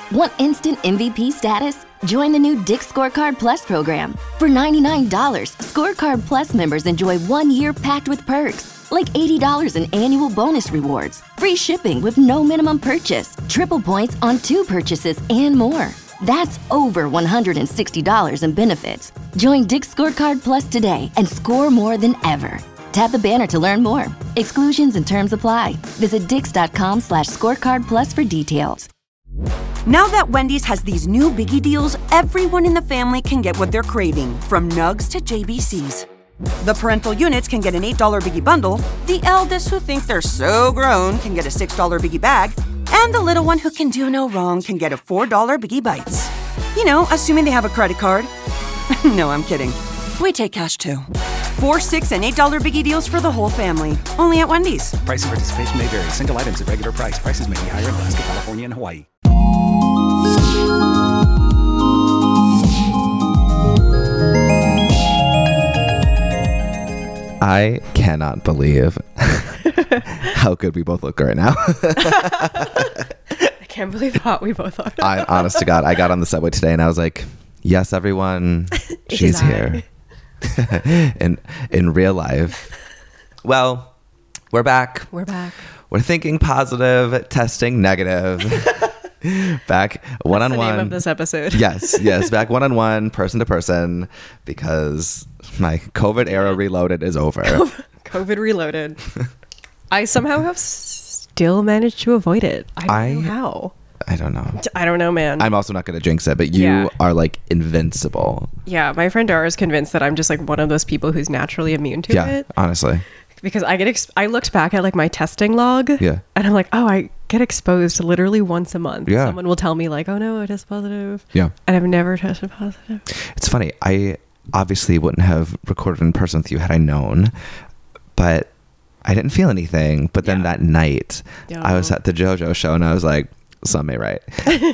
Want instant MVP status? Join the new Dick's Scorecard Plus program. For $99, Scorecard Plus members enjoy 1 year packed with perks, like $80 in annual bonus rewards, free shipping with no minimum purchase, triple points on 2 purchases, and more. That's over $160 in benefits. Join Dick's Scorecard Plus today and score more than ever. Tap the banner to learn more. Exclusions and terms apply. Visit dix.com/scorecard plus for details. Now that Wendy's has these new biggie deals, everyone in the family can get what they're craving, from nugs to JBCs. The parental units can get an $8 biggie bundle, the eldest who think they're so grown can get a $6 biggie bag, and the little one who can do no wrong can get a $4 biggie bites. You know, assuming they have a credit card. No, I'm kidding. We take cash too. 4, 6, and $8 biggie deals for the whole family. Only at Wendy's. Price and participation may vary. Single items at regular price. Prices may be higher in Alaska, California, and Hawaii. I cannot believe how good we both look right now. I can't believe how hot we both are. Honest to God, I got on the subway today and I was like, yes, everyone, she's here. in real life. Well, we're back. We're thinking positive, testing negative. Back one-on-one. That's the name of this episode. Yes. Back one-on-one, person to person, because my COVID era reloaded is over. COVID reloaded. I somehow have still managed to avoid it. I don't know how. I don't know. I don't know, man. I'm also not going to jinx it, but you are like invincible. Yeah, my friend Dara is convinced that I'm just like one of those people who's naturally immune to it. Yeah, honestly. Because I looked back at like my testing log. Yeah. And I'm like, oh, I get exposed literally once a month. Yeah. Someone will tell me like, oh no, I test positive. Yeah. And I've never tested positive. It's funny. I obviously wouldn't have recorded in person with you had I known, but I didn't feel anything. But then that night, I was at the JoJo show and I was like, some may right.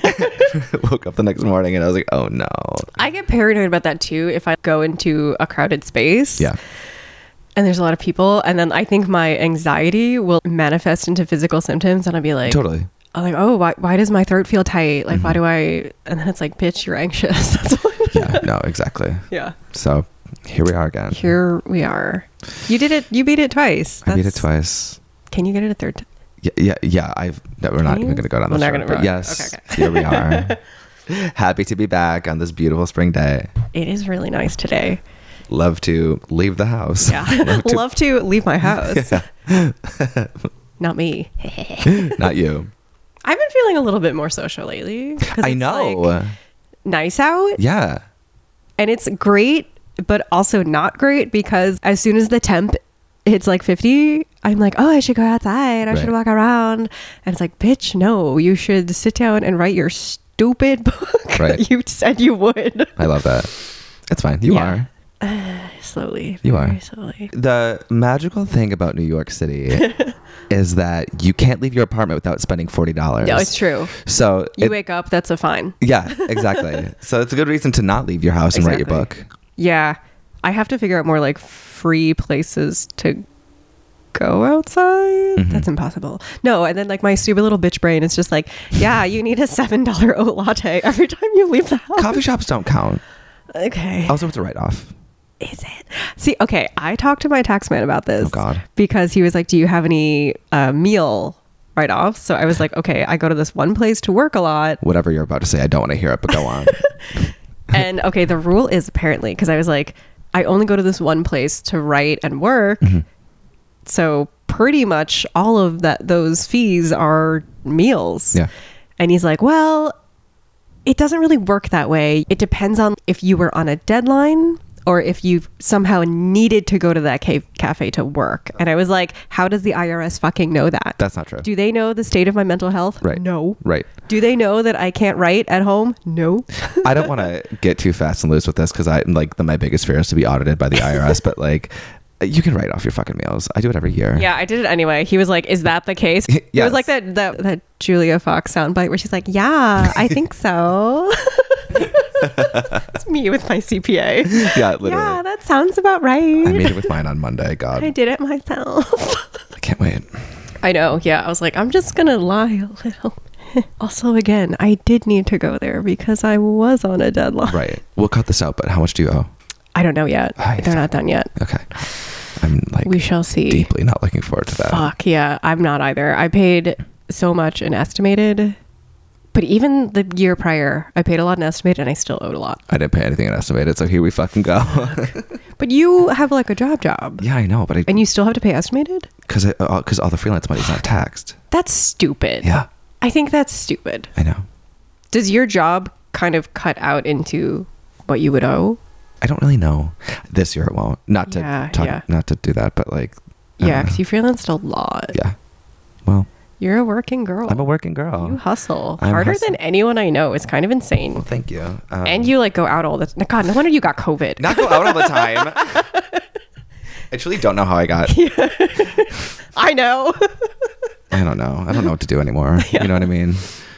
Woke up the next morning and I was like, oh no. I get paranoid about that too if I go into a crowded space. Yeah. And there's a lot of people, and then I think my anxiety will manifest into physical symptoms, and I'll be like, totally. I'm like, oh, why does my throat feel tight? Like, why do I? And then it's like, bitch, you're anxious. That's what Yeah, no, exactly. Yeah. So here we are again. Here we are. You did it. You beat it twice. I beat it twice. Can you get it a third time? Yeah. We're not even going to go down this road. But yes, okay. Here we are. Happy to be back on this beautiful spring day. It is really nice today. Love to leave the house. Yeah. Love to leave my house. Yeah. Not me. Not you. I've been feeling a little bit more social lately. I know. Like nice out. Yeah. And it's great, but also not great because as soon as the temp hits like 50, I'm like, oh, I should go outside. I should walk around. And it's like, bitch, no, you should sit down and write your stupid book that you said you would. I love that. It's fine. You are. Slowly. You are. Slowly. The magical thing about New York City is that you can't leave your apartment without spending $40. No, it's true. So you wake up, that's a fine. Yeah, exactly. So it's a good reason to not leave your house and write your book. Yeah. I have to figure out more like free places to go outside. That's impossible. No, and then like my stupid little bitch brain is just like, yeah, you need a $7 oat latte every time you leave the house. Coffee shops don't count. Okay. Also, it's a write-off. Is it? See, okay, I talked to my tax man about this. Oh, God. Because he was like, do you have any meal write-offs? So I was like, okay, I go to this one place to work a lot. Whatever you're about to say, I don't want to hear it, but go on. And okay, the rule is apparently, because I was like, I only go to this one place to write and work. So pretty much all of those fees are meals. Yeah. And he's like, well, it doesn't really work that way. It depends on if you were on a deadline or if you somehow needed to go to that cafe to work. And I was like, how does the IRS fucking know that? That's not true. Do they know the state of my mental health? Right. No. Right. Do they know that I can't write at home? No. I don't want to get too fast and loose with this because my biggest fear is to be audited by the IRS, but like, you can write off your fucking meals. I do it every year. Yeah, I did it anyway. He was like, is that the case? Yes. It was like that Julia Fox soundbite where she's like, yeah, I think so. It's me with my CPA. Yeah, literally. Yeah, that sounds about right. I made it with mine on Monday. God. I did it myself. I can't wait. I know. Yeah. I was like, I'm just going to lie a little Also, again, I did need to go there because I was on a deadline. Right. We'll cut this out, but how much do you owe? I don't know yet. They're not done yet. Okay. I'm like, we shall see. Deeply not looking forward to that. Fuck yeah. I'm not either. I paid so much in estimated, but even the year prior, I paid a lot in estimated and I still owed a lot. I didn't pay anything in estimated, so here we fucking go. But you have like a job. Yeah, I know, but and you still have to pay estimated? Because all the freelance money is not taxed. That's stupid. Yeah. I think that's stupid. I know. Does your job kind of cut out into what you would owe? I don't really know. This year it won't. Not to not to do that, but like. Yeah, because you freelanced a lot. Yeah. Well. You're a working girl. I'm a working girl. You hustle harder than anyone I know. It's kind of insane. Well, thank you. And you like go out all the time. God, no wonder you got COVID. Not go out all the time. I truly don't know how I got. I know. I don't know. I don't know what to do anymore. Yeah. You know what I mean?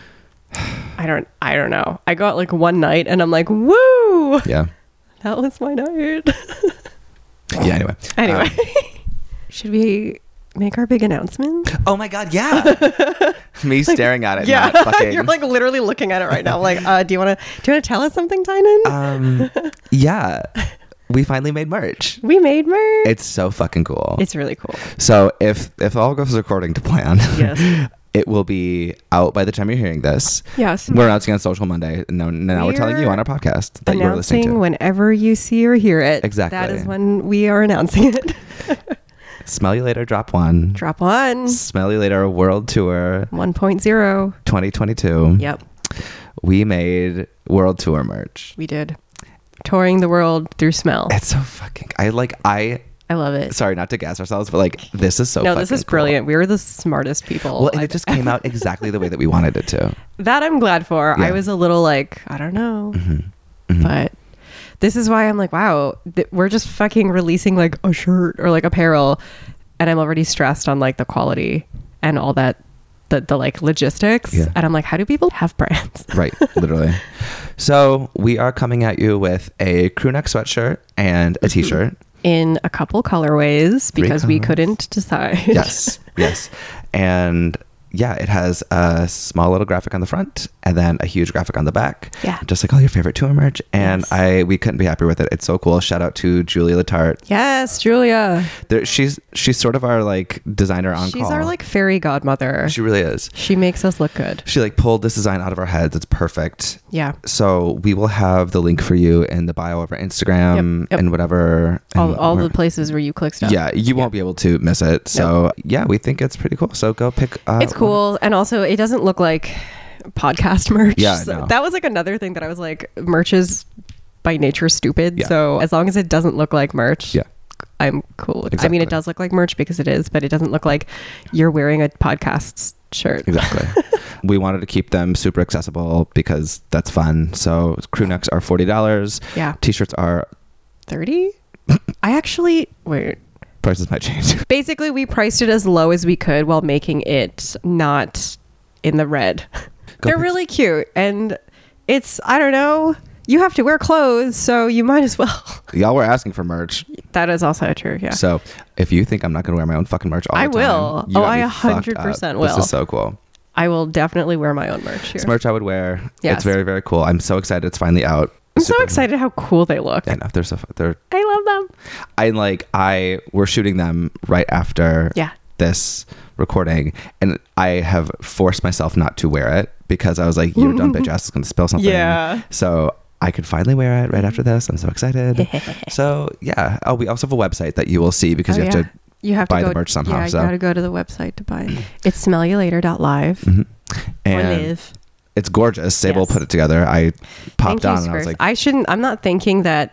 I don't know. I go out like one night and I'm like, woo. Yeah. That was my night. Yeah. Anyway. Should we make our big announcement? Oh my God, yeah. Me staring at it. Yeah. Not fucking... You're like literally looking at it right now. I'm like, do you want to tell us something, Tynan? Yeah. We finally made merch. We made merch. It's so fucking cool. It's really cool. So if all goes according to plan, yes. It will be out by the time you're hearing this. Yes. We're announcing on Social Monday. Now we're telling you on our podcast that you're listening to. Whenever you see or hear it. Exactly. That is when we are announcing it. Smell You Later Drop 1. Drop 1. Smell You Later World Tour 1.0. 2022. Yep. We made World Tour merch. We did. Touring the world through smell. It's so fucking... I love it. Sorry, not to gas ourselves, but like this is so fucking No, this is brilliant. We were the smartest people. Well, and it just came out exactly the way that we wanted it to. That I'm glad for. Yeah. I was a little like, I don't know. Mm-hmm. Mm-hmm. But this is why I'm like, wow, we're just fucking releasing like a shirt or like apparel. And I'm already stressed on like the quality and all that, the like logistics. Yeah. And I'm like, how do people have brands? Right, literally. So we are coming at you with a crew neck sweatshirt and a t-shirt. In a couple colorways because we couldn't decide. Yes. And yeah, it has a small little graphic on the front and then a huge graphic on the back. Yeah. Just like all your favorite tour merch. And yes. we couldn't be happier with it. It's so cool. Shout out to Julia Latart. Yes, Julia. She's sort of our like designer on call. She's our like fairy godmother. She really is. She makes us look good. She like pulled this design out of our heads. It's perfect. Yeah. So we will have the link for you in the bio of our Instagram Yep. and whatever. And all the places where you click stuff. Yeah, you won't be able to miss it. So yeah, we think it's pretty cool. So go pick. It's cool, and also it doesn't look like podcast merch. Yeah, so no. That was like another thing that I was like, merch is by nature stupid. Yeah. So as long as it doesn't look like merch, yeah, I'm cool. Exactly. I mean, it does look like merch because it is, but it doesn't look like you're wearing a podcast shirt. Exactly. We wanted to keep them super accessible because that's fun. So crew necks are $40. Yeah. T-shirts are $30. I actually wait. Prices might change. Basically, we priced it as low as we could while making it not in the red. They're really cute, and it's, I don't know, you have to wear clothes, so you might as well. Y'all were asking for merch. That is also true, yeah. So if you think I'm not going to wear my own fucking merch all the time, will. you got I me fucked 100% up. will. This is so cool. I will definitely wear my own merch here. It's merch I would wear. Yes. It's very, very cool. I'm so excited. It's finally out. I'm so excited how cool they look. I know. They're I love them. We're shooting them right after this recording, and I have forced myself not to wear it because I was like, your dumb bitch ass is going to spill something. Yeah. So I could finally wear it right after this. I'm so excited. So yeah. Oh, we also have a website that you will see because you have to buy the merch somehow. Yeah, you got to go to the website to buy it. It's smellyoulater.live. Mm-hmm. And or live. It's gorgeous. Sable put it together. I popped on and I was like, I'm not thanking that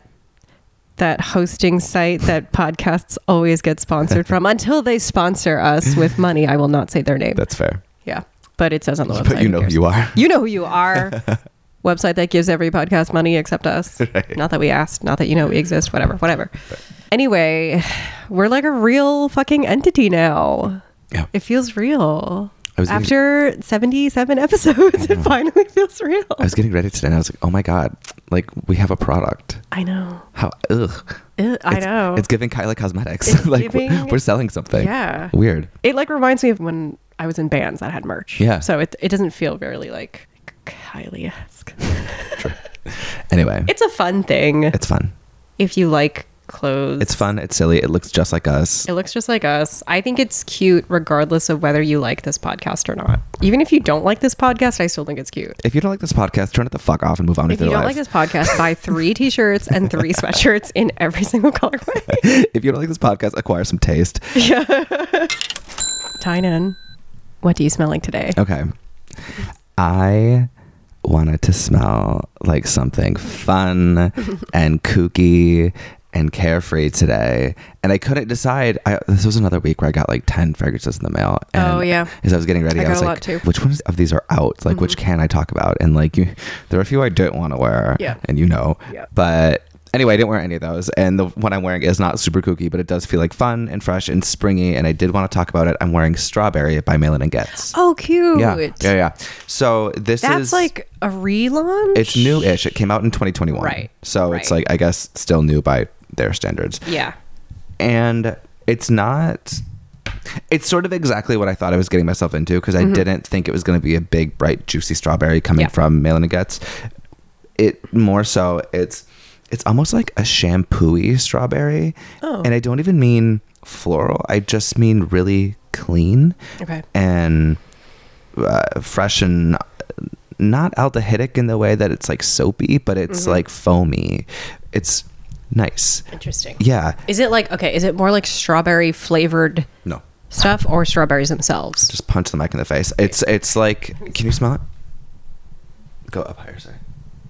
hosting site that podcasts always get sponsored from until they sponsor us with money. I will not say their name. That's fair. Yeah. But it says on the website. But you know who you are. You know who you are. Website that gives every podcast money except us. Right. Not that we asked. Not that you know we exist. Whatever. Right. Anyway, we're like a real fucking entity now. Yeah. It feels real. After 77 episodes, it finally feels real. I was getting ready today and I was like, oh my God, like we have a product. I know. How, I know. It's giving Kylie Cosmetics. Like we're selling something. Yeah. Weird. It like reminds me of when I was in bands that had merch. Yeah. So it doesn't feel very like Kylie-esque. Anyway, It's a fun thing. it's fun. If you like clothes. It's fun. It's silly. It looks just like us. It looks just like us. I think it's cute regardless of whether you like this podcast or not. Even if you don't like this podcast, I still think it's cute. If you don't like this podcast, turn it the fuck off and move on with If you your don't life. like this podcast, buy 3 t-shirts and 3 sweatshirts in every single colorway. If you don't like this podcast, acquire some taste. Tynan, what do you smell like today? Okay. I wanted to smell like something fun and kooky and carefree today, and I couldn't decide. This was another week where I got like 10 fragrances in the mail. And Oh, yeah. as I was getting ready, I I got was a like, lot, too. which ones of these are out? Like, which can I talk about? And like, there are a few I don't want to wear. Yeah. And Yeah. but anyway, I didn't wear any of those, and the one I'm wearing is not super kooky, but it does feel like fun and fresh and springy, and I did want to talk about it. I'm wearing Strawberry by Malin and Getz. Oh, cute. Yeah. So this That's is like a relaunch? it's new-ish. It came out in 2021. Right. So it's Right. like, I guess, still new by their standards. Yeah. And it's sort of exactly what I thought I was getting myself into, because I didn't think it was going to be a big, bright, juicy strawberry coming Yeah. from Malin and Getz. It more so, it's almost like a shampoo-y strawberry. Oh. And I don't even mean floral. I just mean really clean. Okay. And fresh and not aldehydic in the way that it's like soapy, but it's like foamy. It's nice. Interesting. Yeah. Is it more like strawberry flavored No. stuff or strawberries themselves? Just punch the mic in the face. It's like, can you smell it? Go up higher, sorry.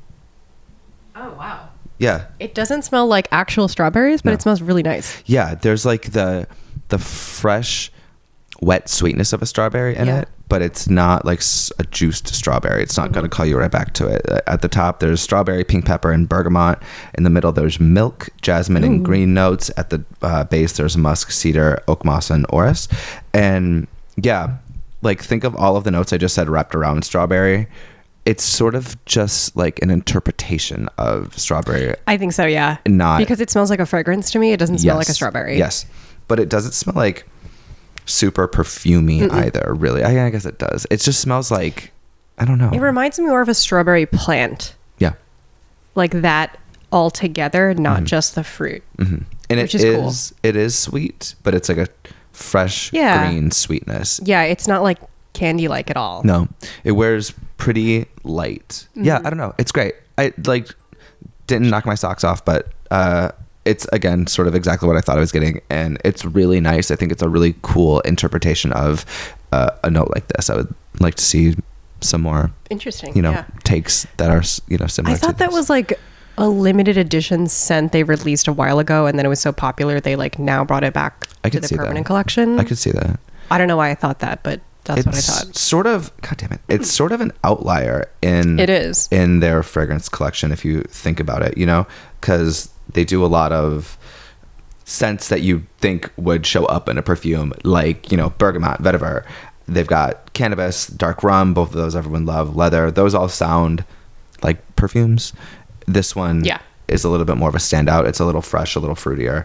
Oh, wow. Yeah. It doesn't smell like actual strawberries, but No. it smells really nice. Yeah. There's like the fresh, wet sweetness of a strawberry in Yeah. it, but it's not like a juiced strawberry. It's not going to call you right back to it. At the top, there's strawberry, pink pepper, and bergamot. In the middle, there's milk, jasmine, and green notes. At the base, there's musk, cedar, oak moss, and orris. And yeah, like think of all of the notes I just said wrapped around strawberry. It's sort of just like an interpretation of strawberry. I think so, yeah. Not- because it smells like a fragrance to me. It doesn't smell like a Yes. strawberry. Yes. But it doesn't smell like super perfumey either, really. I guess it does. It just smells like, I don't know. It reminds me more of a strawberry plant. Yeah. Like that all together, not just the fruit. And Which is cool. it is sweet, but it's like a fresh Yeah. green sweetness. Yeah, it's not like candy-like at all. No, it wears pretty light. Yeah, I don't know. It's great. I like didn't knock my socks off, but it's again sort of exactly what I thought I was getting, and it's really nice. I think it's a really cool interpretation of a note like this. I would like to see some more, Interesting. yeah. takes that are similar. I thought to that this. was like a limited edition scent they released a while ago, and then it was so popular they like now brought it back I to could the see that. permanent collection. I could see that. I don't know why I thought that, but that's what I thought. Sort of, God damn it. It's sort of an outlier in It is. in their fragrance collection if you think about it, because they do a lot of scents that you think would show up in a perfume, like, bergamot, vetiver. They've got cannabis, dark rum, both of those everyone love, leather. Those all sound like perfumes. This one is a little bit more of a standout. It's a little fresh, a little fruitier,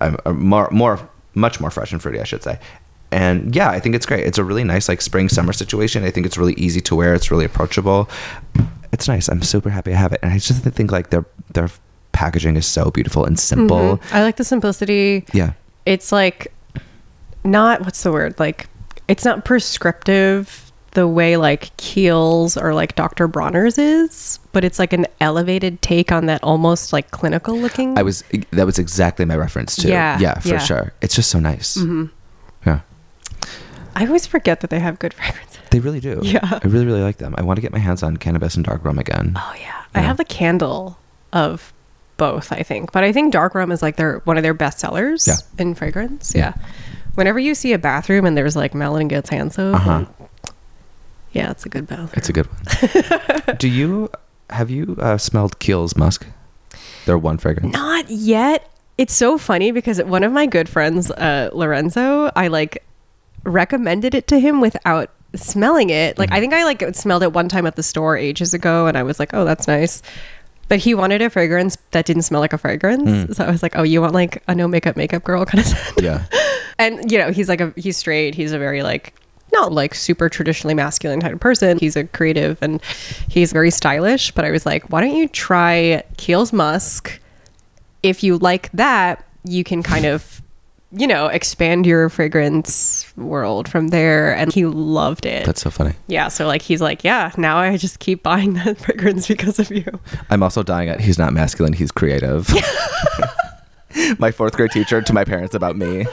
much more fresh and fruity, I should say. And yeah, I think it's great. It's a really nice like spring summer situation. I think it's really easy to wear. It's really approachable. It's nice. I'm super happy I have it. And I just think like their packaging is so beautiful and simple. I like the simplicity. Yeah. It's like not, what's the word? Like it's not prescriptive the way like Kiehl's or like Dr. Bronner's is, but it's like an elevated take on that almost like clinical looking. That was exactly my reference too. Yeah, for yeah. sure. It's just so nice. Yeah. I always forget that they have good fragrances. They really do. Yeah. I really, really like them. I want to get my hands on cannabis and dark rum again. Oh yeah. I have the candle of both, I think. But I think dark rum is like one of their best sellers in fragrance. Yeah. Whenever you see a bathroom and there's like Malin and Getz hand soap, yeah, it's a good bathroom. It's a good one. Have you smelled Kiehl's musk? Their one fragrance. Not yet. It's so funny because one of my good friends, Lorenzo, I like recommended it to him without smelling it. Like I think I like smelled it one time at the store ages ago and I was like, oh, that's nice. But he wanted a fragrance that didn't smell like a fragrance. So I was like, oh, you want like a no makeup girl kind of scent? Yeah. And he's straight. He's a very like, not like super traditionally masculine type of person. He's a creative and he's very stylish, but I was like, why don't you try Kiehl's Musk? If you like that, you can kind of, you know, expand your fragrance world from there. And he loved it. That's so funny. Yeah. So like, he's like, yeah, now I just keep buying that fragrance because of you. I'm also dying at he's not masculine, he's creative. My 4th grade teacher to my parents about me.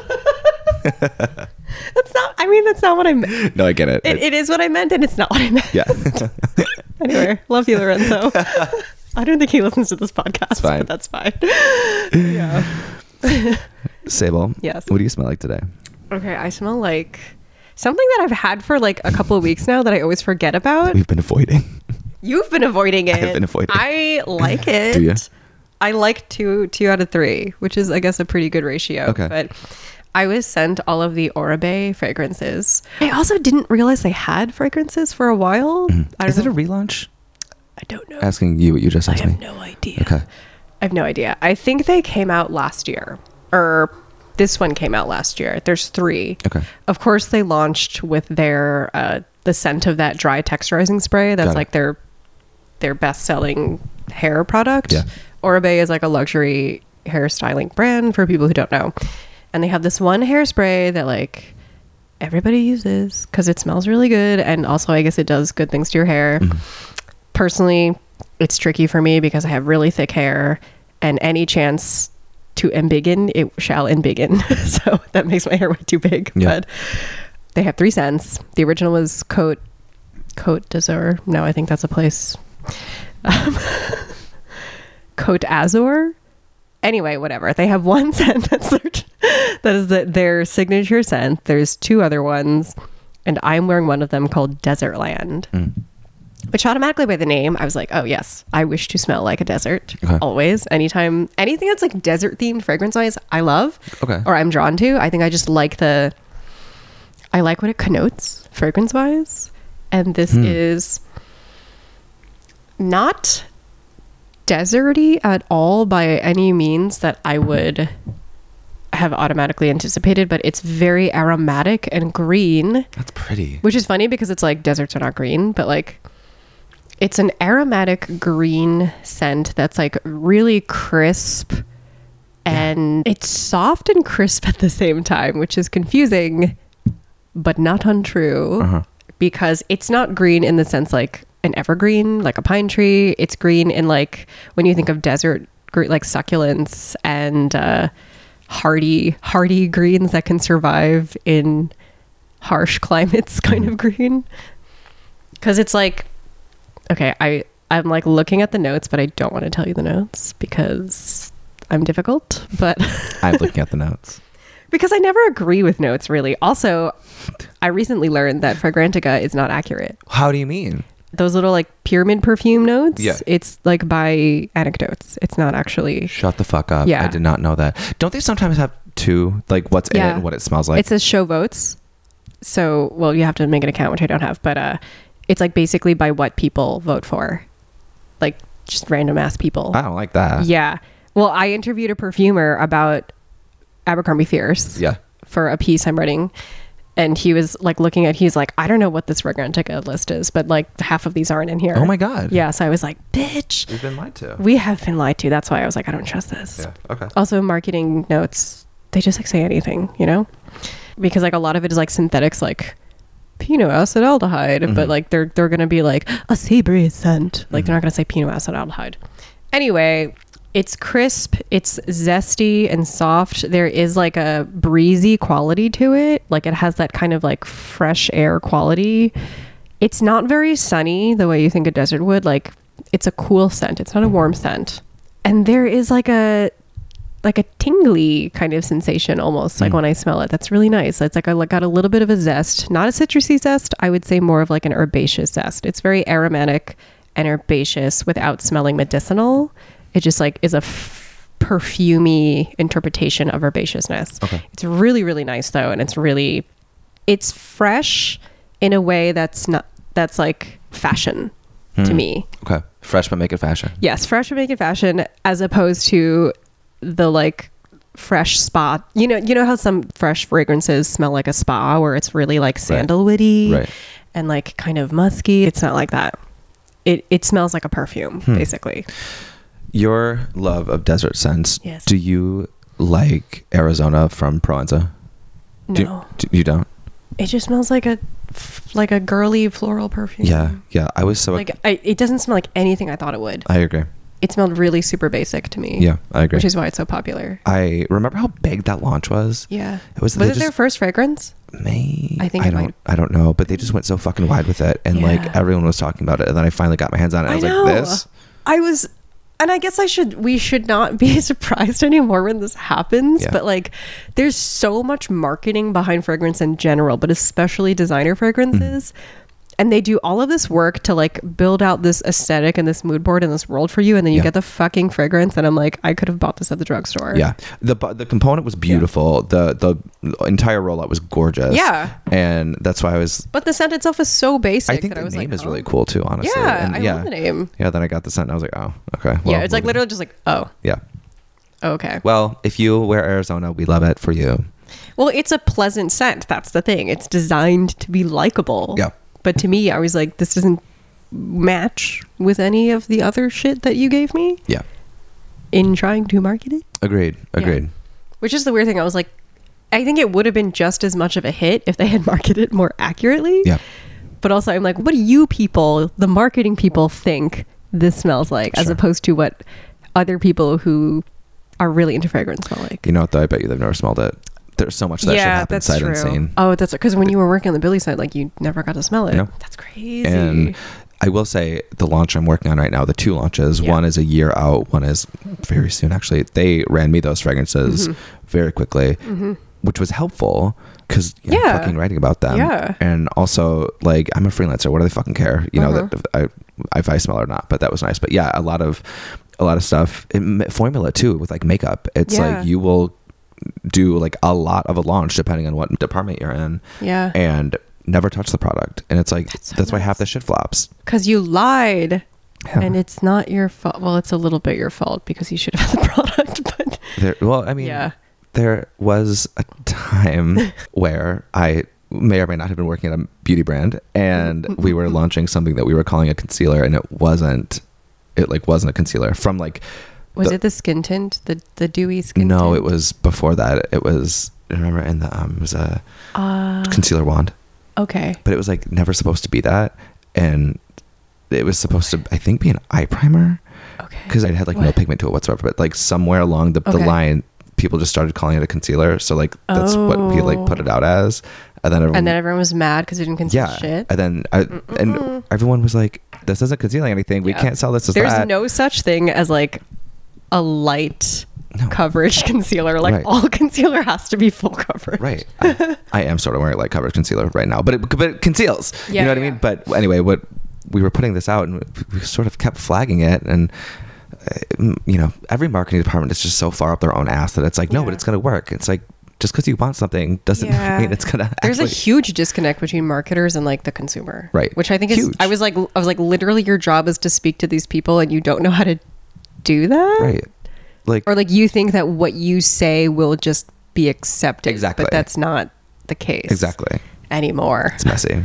That's not what I meant. No, I get it. It is what I meant, and it's not what I meant. Yeah. Anyway, love you, Lorenzo. I don't think he listens to this podcast, but that's fine. Yeah. Sable. Yes. What do you smell like today? Okay, I smell like something that I've had for like a couple of weeks now that I always forget about. We've been avoiding. You've been avoiding it. I've been avoiding. I like it. Do you? I like two out of 3, which is, I guess, a pretty good ratio. Okay. But I was sent all of the Oribe fragrances. I also didn't realize they had fragrances for a while. Is it a relaunch? I don't know. Asking you what you just asked me. I have no idea. Okay. I have no idea. I think they came out last year, or this one came out last year. There's 3. Okay. Of course, they launched with their the scent of that dry texturizing spray. That's like their best-selling hair product. Yeah. Oribe is like a luxury hairstyling brand for people who don't know. And they have this one hairspray that like everybody uses because it smells really good. And also, I guess it does good things to your hair. Personally, it's tricky for me because I have really thick hair, and any chance to embiggen, it shall embiggen. So that makes my hair way too big. Yeah. But they have 3 scents. The original was Côte d'Azur. No, I think that's a place. Côte d'Azur. Anyway, whatever. They have one scent that is their signature scent. There's 2 other ones, and I'm wearing one of them called Desertland. Which automatically by the name, I was like, oh yes, I wish to smell like a desert. Okay. Always. Anytime. Anything that's like desert themed fragrance wise, I love. Okay. Or I'm drawn to. I think I just like I like what it connotes fragrance wise. And this is not deserty at all by any means that I would have automatically anticipated, but it's very aromatic and green. That's pretty. Which is funny because it's like deserts are not green, but like it's an aromatic green scent that's like really crisp, and it's soft and crisp at the same time, which is confusing but not untrue. Because it's not green in the sense like an evergreen, like a pine tree. It's green in like when you think of desert, like succulents and hardy greens that can survive in harsh climates kind of green. Because it's like, okay, I'm like looking at the notes, but I don't want to tell you the notes because I'm difficult, but I'm looking at the notes. Because I never agree with notes, really. Also, I recently learned that Fragrantica is not accurate. How do you mean? Those little like pyramid perfume notes, yeah. It's like by anecdotes. It's not actually... Shut the fuck up. Yeah. I did not know that. Don't they sometimes have 2? Like what's in it and what it smells like? It says show votes. So, well, you have to make an account, which I don't have. But it's like basically by what people vote for. Like just random ass people. I don't like that. Yeah. Well, I interviewed a perfumer about Abercrombie Fierce for a piece I'm writing, and he was like he's like, I don't know what this Fragrantica list is, but like half of these aren't in here. Oh my god. Yeah. So I was like, bitch, we've been lied to. We have been lied to. That's why I was like, I don't trust this. Yeah. Okay. Also, marketing notes, they just like say anything, you know, because like a lot of it is like synthetics, like pinoacetaldehyde, but like they're gonna be like a savory scent, like they're not gonna say pinoacetaldehyde. Anyway, it's crisp, it's zesty and soft. There is like a breezy quality to it. Like it has that kind of like fresh air quality. It's not very sunny the way you think a desert would. Like it's a cool scent. It's not a warm scent. And there is like a tingly kind of sensation almost like when I smell it. That's really nice. It's like I got a little bit of a zest, not a citrusy zest. I would say more of like an herbaceous zest. It's very aromatic and herbaceous without smelling medicinal. It just like is a perfumey interpretation of herbaceousness. Okay. It's really, really nice though. And it's fresh in a way that's like fashion to me. Okay. Fresh but make it fashion. Yes. Fresh but make it fashion, as opposed to the like fresh spa. You know how some fresh fragrances smell like a spa, where it's really like sandalwoody Right. and like kind of musky. It's not like that. It smells like a perfume, basically. Your love of desert scents. Yes. Do you like Arizona from Proenza? No, You don't? it just smells like a girly floral perfume. Yeah. I was so it doesn't smell like anything I thought it would. I agree. It smelled really super basic to me. Yeah, I agree. Which is why it's so popular. I remember how big that launch was. Yeah. Was it their first fragrance? I think I don't know, but they just went so fucking wide with it, and like everyone was talking about it, and then I finally got my hands on it. And I was like, this. And I guess we should not be surprised anymore when this happens. Yeah. But like, there's so much marketing behind fragrance in general, but especially designer fragrances. And they do all of this work to like build out this aesthetic and this mood board and this world for you, and then you get the fucking fragrance, and I'm like, I could have bought this at the drugstore. Yeah, the component was beautiful. The entire rollout was gorgeous. Yeah, and that's why I was. But the scent itself is so basic. I think that the I was name like, is really cool too. Honestly, yeah, and I love the name. Yeah, then I got the scent, and I was like, oh, okay. Well, yeah, it's like literally just like, oh, yeah, okay. Well, if you wear Arizona, we love it for you. Well, it's a pleasant scent. That's the thing. It's designed to be likable. Yeah. But to me, I was like, this doesn't match with any of the other shit that you gave me. Yeah. In trying to market it. Agreed. Yeah. Which is the weird thing. I was like, I think it would have been just as much of a hit if they had marketed it more accurately. Yeah. But also, I'm like, what do you people, the marketing people, think this smells like, as opposed to what other people who are really into fragrance smell like? You know what, though? I bet you they've never smelled it. There's so much that shit happens sight unseen. Oh, that's because when you were working on the Billy side, like you never got to smell it. No. That's crazy. And I will say the launch I'm working on right now, the two launches, one is a year out, one is very soon actually. They ran me those fragrances very quickly, which was helpful because I'm fucking writing about them. Yeah. And also, like, I'm a freelancer. What do they fucking care? You know, that if I smell or not, but that was nice. But yeah, a lot of stuff. Formula too, with like makeup. It's like you will do like a lot of a launch depending on what department you're in. Yeah. And never touch the product. And it's like, that's why half the shit flops. Because you lied. Yeah. And it's not your fault. Well, it's a little bit your fault because you should have had the product. But there was a time where I may or may not have been working at a beauty brand, and we were launching something that we were calling a concealer, and it wasn't a concealer from like. Was it the skin tint, the dewy skin tint? No, it was before that. It was, remember, and it was a concealer wand. Okay. But it was like never supposed to be that, and it was supposed to, I think, be an eye primer. Okay. Because it had like no pigment to it whatsoever. But like somewhere along the line, people just started calling it a concealer. So like that's what we like put it out as. And then everyone was mad because it didn't conceal shit. And then and everyone was like, "This isn't concealing anything. We can't sell this as that." There's no such thing as like a light coverage concealer. Like all concealer has to be full coverage. Right. I am sort of wearing light coverage concealer right now, but it conceals. Yeah, you know what I mean? But anyway, what we were putting this out, and we sort of kept flagging it, and every marketing department is just so far up their own ass that it's like, no, but it's going to work. It's like, just because you want something doesn't mean it's gonna. There's a huge disconnect between marketers and like the consumer, right? Which I think huge. is. I was like, literally, your job is to speak to these people, and you don't know how to do that, right? Like, or like you think that what you say will just be accepted, exactly, but that's not the case, exactly, anymore. It's messy.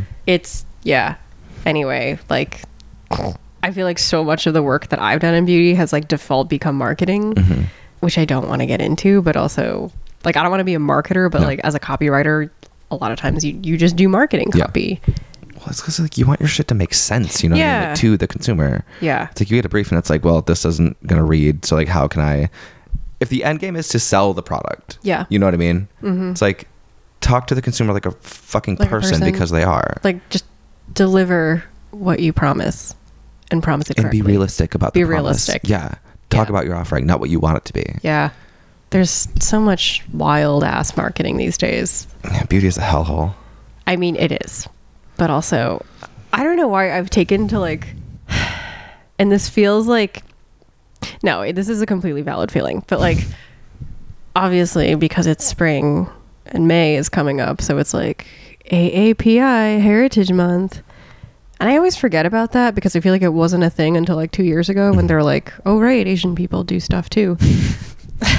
Anyway, like, I feel like so much of the work that I've done in beauty has like default become marketing, which I don't want to get into, but also. Like, I don't want to be a marketer, but like as a copywriter, a lot of times you just do marketing copy. Well, it's because like you want your shit to make sense, you know, what I mean? Like, to the consumer. Yeah. It's like you get a brief and it's like, well, this isn't going to read. So like, how can I, if the end game is to sell the product, you know what I mean? It's like, talk to the consumer like a fucking person because they are. Like, just deliver what you promise and promise it correctly. And be realistic about the promise. Be realistic. Yeah. Talk about your offering, not what you want it to be. Yeah. There's so much wild ass marketing these days. Yeah, beauty is a hellhole. I mean, it is. But also, I don't know why I've taken to like, and this feels like, no, this is a completely valid feeling, but like, obviously because it's spring and May is coming up. So it's like AAPI Heritage Month. And I always forget about that because I feel like it wasn't a thing until like 2 years ago when they're like, oh, right, Asian people do stuff too.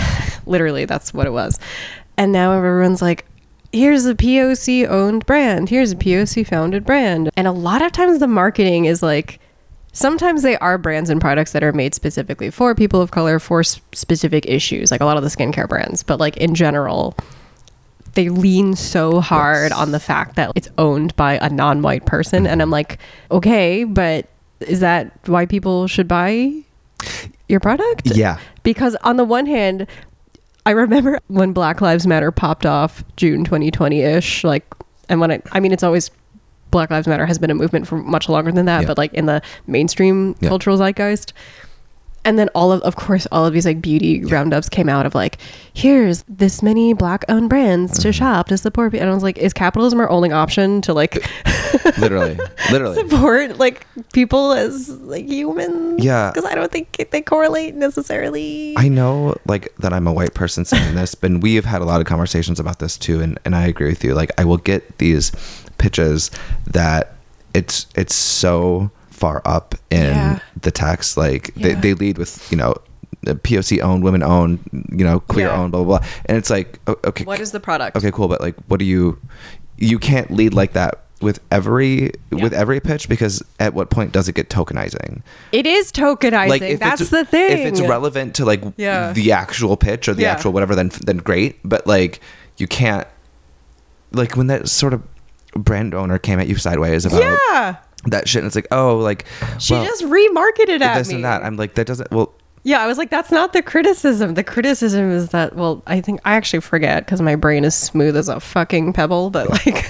literally, that's what it was. And now everyone's like, here's a POC owned brand. Here's a POC founded brand. And a lot of times the marketing is like, sometimes they are brands and products that are made specifically for people of color, for specific issues, like a lot of the skincare brands. But like in general, they lean so hard on the fact that it's owned by a non-white person. And I'm like, okay, but is that why people should buy your product? Yeah. Because on the one hand, I remember when Black Lives Matter popped off June 2020-ish, like, and when I mean, it's always, Black Lives Matter has been a movement for much longer than that, but like in the mainstream cultural zeitgeist. And then of course, all of these like beauty roundups came out of like, here's this many black owned brands to shop to support. And I was like, is capitalism our only option to like literally support like people as like humans? Yeah. Because I don't think they correlate necessarily. I know like that I'm a white person saying this, but we have had a lot of conversations about this too. And I agree with you. Like I will get these pitches that it's so far up in the text, like they lead with, you know, POC owned, women owned, you know, queer owned, blah blah blah, and it's like, okay, what is the product? Okay, cool, but like, what do you can't lead like that with every pitch, because at what point does it get tokenizing? It is tokenizing. Like, that's the thing. If it's relevant to like the actual pitch or the actual whatever, then great. But like, you can't, like when that sort of brand owner came at you sideways about that shit, and it's like, oh, like she just remarketed at this me and that. I'm like, that doesn't, well, yeah, I was like, that's not the criticism. The criticism is that, well, I think I actually forget because my brain is smooth as a fucking pebble, but like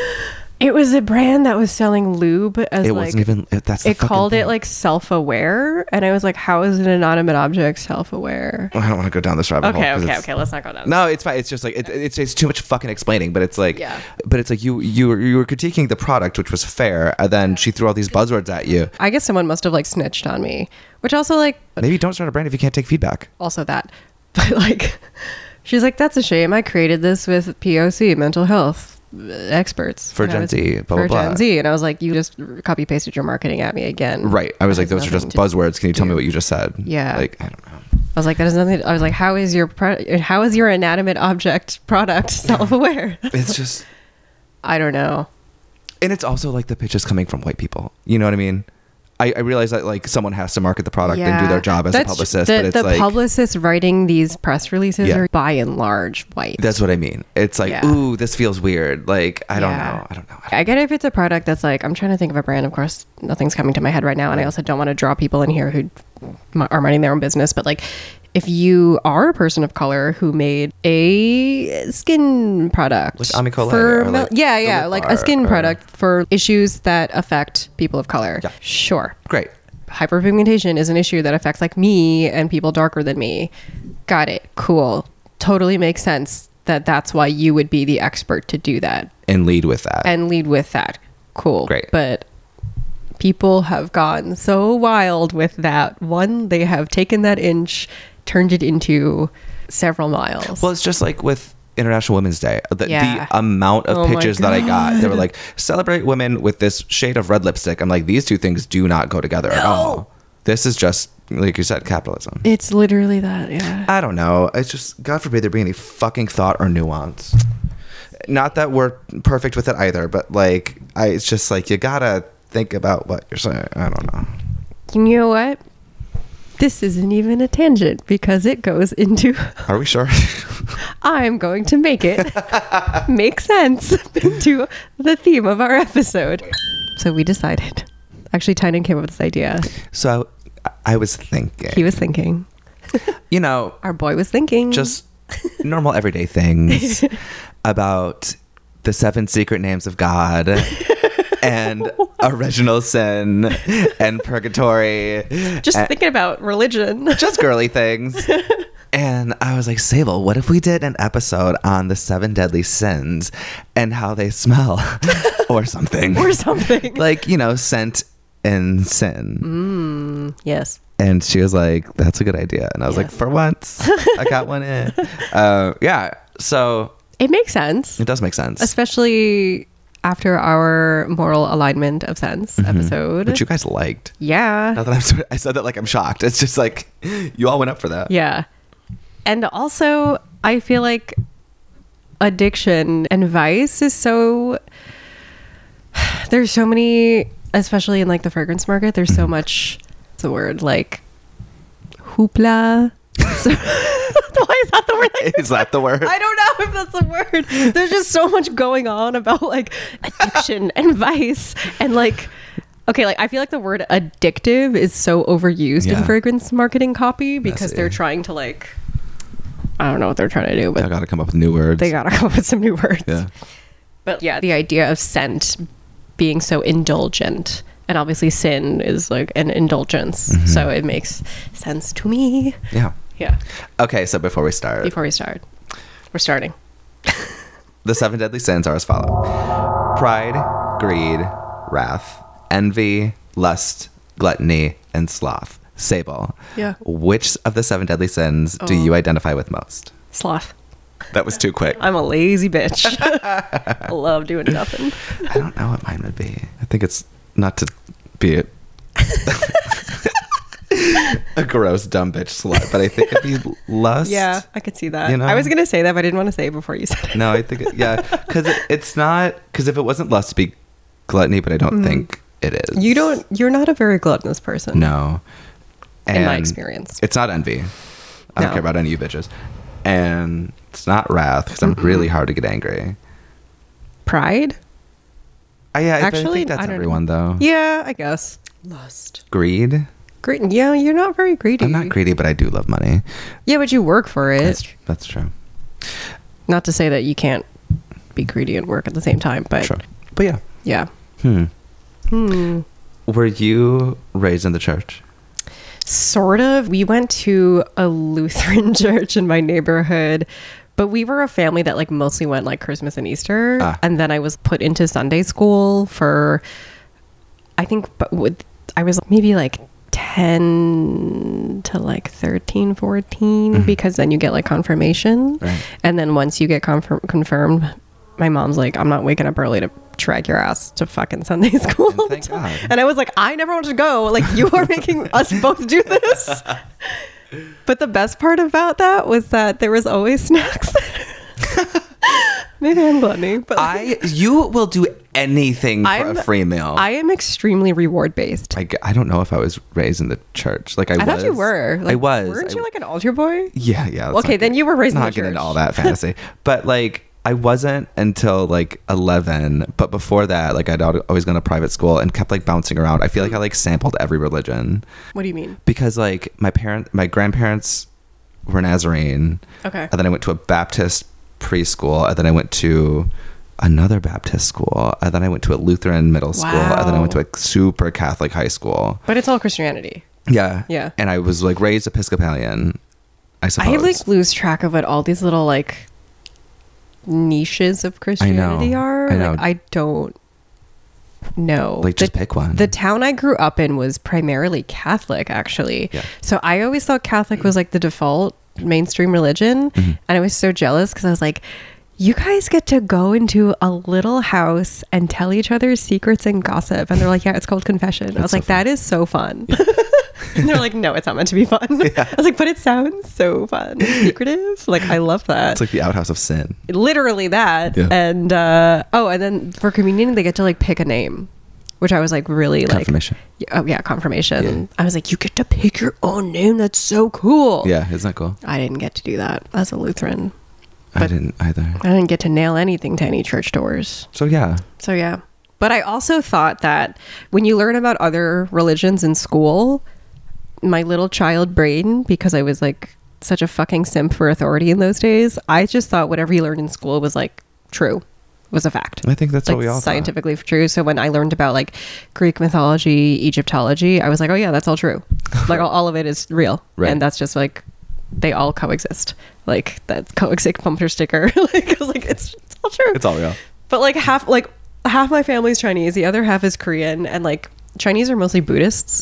it was a brand that was selling lube as it like, wasn't even, that's the it called thing. it like self-aware, and I was like, how is an inanimate object self-aware? I don't want to go down this rabbit hole. Okay, let's not go down. No, it's fine. It's just like it's too much fucking explaining, but it's like, but it's like you were critiquing the product, which was fair, and then she threw all these buzzwords at you. I guess someone must have like snitched on me, which also like, maybe don't start a brand if you can't take feedback. Also that, but like, she's like, that's a shame. I created this with POC, mental health experts for Gen Z, blah blah blah. Gen Z, and I was like, you just copy pasted your marketing at me again. Right. I was like, those are just buzzwords. Can you tell me what you just said? Yeah. Like, I don't know. I was like, that has nothing. I was like, how is your inanimate object product self-aware? It's just, I don't know. And it's also like the pitch is coming from white people. You know what I mean? I realize that like someone has to market the product and do their job as a publicist, but it's the like publicists writing these press releases are by and large white. That's what I mean. It's like, ooh, this feels weird. Like, I don't know. I get it if it's a product that's like, I'm trying to think of a brand. Of course, nothing's coming to my head right now. And I also don't want to draw people in here who are minding their own business. But like, if you are a person of color who made a skin product, like Amicole, or like like a skin product for issues that affect people of color, sure, great. Hyperpigmentation is an issue that affects like me and people darker than me. Got it. Cool. Totally makes sense that that's why you would be the expert to do that and lead with that. Cool. Great. But people have gone so wild with that. One, they have taken that inch, turned it into several miles. Well, it's just like with International Women's Day, the amount of pitches that I got, they were like, celebrate women with this shade of red lipstick. I'm like, these two things do not go together at all. This is just, like you said, capitalism. It's literally that. Yeah. I don't know. It's just, God forbid there be any fucking thought or nuance. Not that we're perfect with it either, but like, it's just like, you gotta think about what you're saying. I don't know. You know what? This isn't even a tangent because it goes into... Are we sure? I'm going to make it make sense into the theme of our episode. So we decided. Actually, Tynan came up with this idea. So I was thinking. He was thinking. You know... Our boy was thinking. Just normal everyday things about the 7 secret names of God... and original sin and purgatory. Just thinking about religion. Just girly things. And I was like, Sable, what if we did an episode on the 7 deadly sins and how they smell or something? Or something. Like, you know, scent and sin. Yes. And she was like, that's a good idea. And I was like, for once, I got one in. Yeah. So. It makes sense. It does make sense. Especially after our moral alignment of sense episode, which you guys liked. Yeah. Not that I said that like I'm shocked. It's just like you all went up for that. Yeah. And also, I feel like addiction and vice is so... There's so many, especially in like the fragrance market, there's so much, what's the word, like hoopla. So, why is that the word? Is that the word? I don't know if that's the word. There's just so much going on about like addiction and vice and like, okay, like I feel like the word addictive is so overused in fragrance marketing copy because they're trying to like, I don't know what they're trying to do, but I gotta come up with new words. They gotta come up with some new words. Yeah. But yeah, the idea of scent being so indulgent, and obviously sin is like an indulgence, so it makes sense to me. Yeah. Okay, so before we start, we're starting. The 7 deadly sins are as follow: pride, greed, wrath, envy, lust, gluttony, and sloth. Sable. Yeah. Which of the 7 deadly sins do you identify with most? Sloth. That was too quick. I'm a lazy bitch. I love doing nothing. I don't know what mine would be. I think it's not to be a gross dumb bitch slut, but I think it'd be lust. Yeah, I could see that. You know? I was gonna say that, but I didn't want to say it before you said it. No, I think because it's not, because if it wasn't lust, it'd be gluttony, but I don't think it is. You're not a very gluttonous person. No. In my experience. It's not envy. I don't care about any of you bitches. And it's not wrath, because I'm really hard to get angry. Pride? Actually, I think that's everyone, though. Yeah, I guess. Lust. Greed? Greed. Yeah, you're not very greedy. I'm not greedy, but I do love money. Yeah, but you work for it. That's true. Not to say that you can't be greedy and work at the same time, but... True. But yeah. Yeah. Were you raised in the church? Sort of. We went to a Lutheran church in my neighborhood, but we were a family that like mostly went like Christmas and Easter. And then I was put into Sunday school for, I think, I was maybe like 10 to like 13, 14, because then you get like confirmation. Right. And then once you get confirmed, my mom's like, I'm not waking up early to drag your ass to fucking Sunday school. And thank God. And I was like, I never wanted to go. Like, you are making us both do this. But the best part about that was that there was always snacks there. Maybe I'm gluttony, but you will do anything for a free meal. I am extremely reward based. I don't know if I was raised in the church. Like I thought you were. Like, I was. Weren't you like an altar boy? Yeah. Okay, then you were raised in the church. Not getting into all that fantasy, but like I wasn't until like 11. But before that, like I'd always gone to private school and kept like bouncing around. I feel like I like sampled every religion. What do you mean? Because like my grandparents were Nazarene. Okay. And then I went to a Baptist preschool, and then I went to another Baptist school, and then I went to a Lutheran middle school, and then I went to a super Catholic high school. But it's all Christianity. Yeah. And I was like raised Episcopalian, I suppose. I like lose track of what all these little like niches of Christianity are. I know. Like, I don't know. Like just pick one. The town I grew up in was primarily Catholic, actually. Yeah. So I always thought Catholic was like the default mainstream religion. And I was so jealous because I was like, you guys get to go into a little house and tell each other secrets and gossip. And they're like, yeah, it's called confession. I was like, that is so fun. And they're like, no, it's not meant to be fun. I was like, but it sounds so fun and secretive. Like, I love that. It's like the outhouse of sin. Literally that. Yeah. And and then for communion, they get to like pick a name, which I was like really Confirmation. like, oh yeah, confirmation. Yeah. I was like, you get to pick your own name. That's so cool. Yeah, isn't that cool? I didn't get to do that as a Lutheran. I didn't either. I didn't get to nail anything to any church doors. So yeah. But I also thought that when you learn about other religions in school, my little child brain, because I was like such a fucking simp for authority in those days, I just thought whatever you learned in school was like true, was a fact. I think that's like what we all scientifically true. So when I learned about like Greek mythology, Egyptology, I was like, oh yeah, that's all true. Like all of it is real. Right. And that's just like, they all coexist. Like that coexist bumper sticker. Like I was like, it's all true. It's all real. But like half my family's Chinese, the other half is Korean, and like Chinese are mostly Buddhists.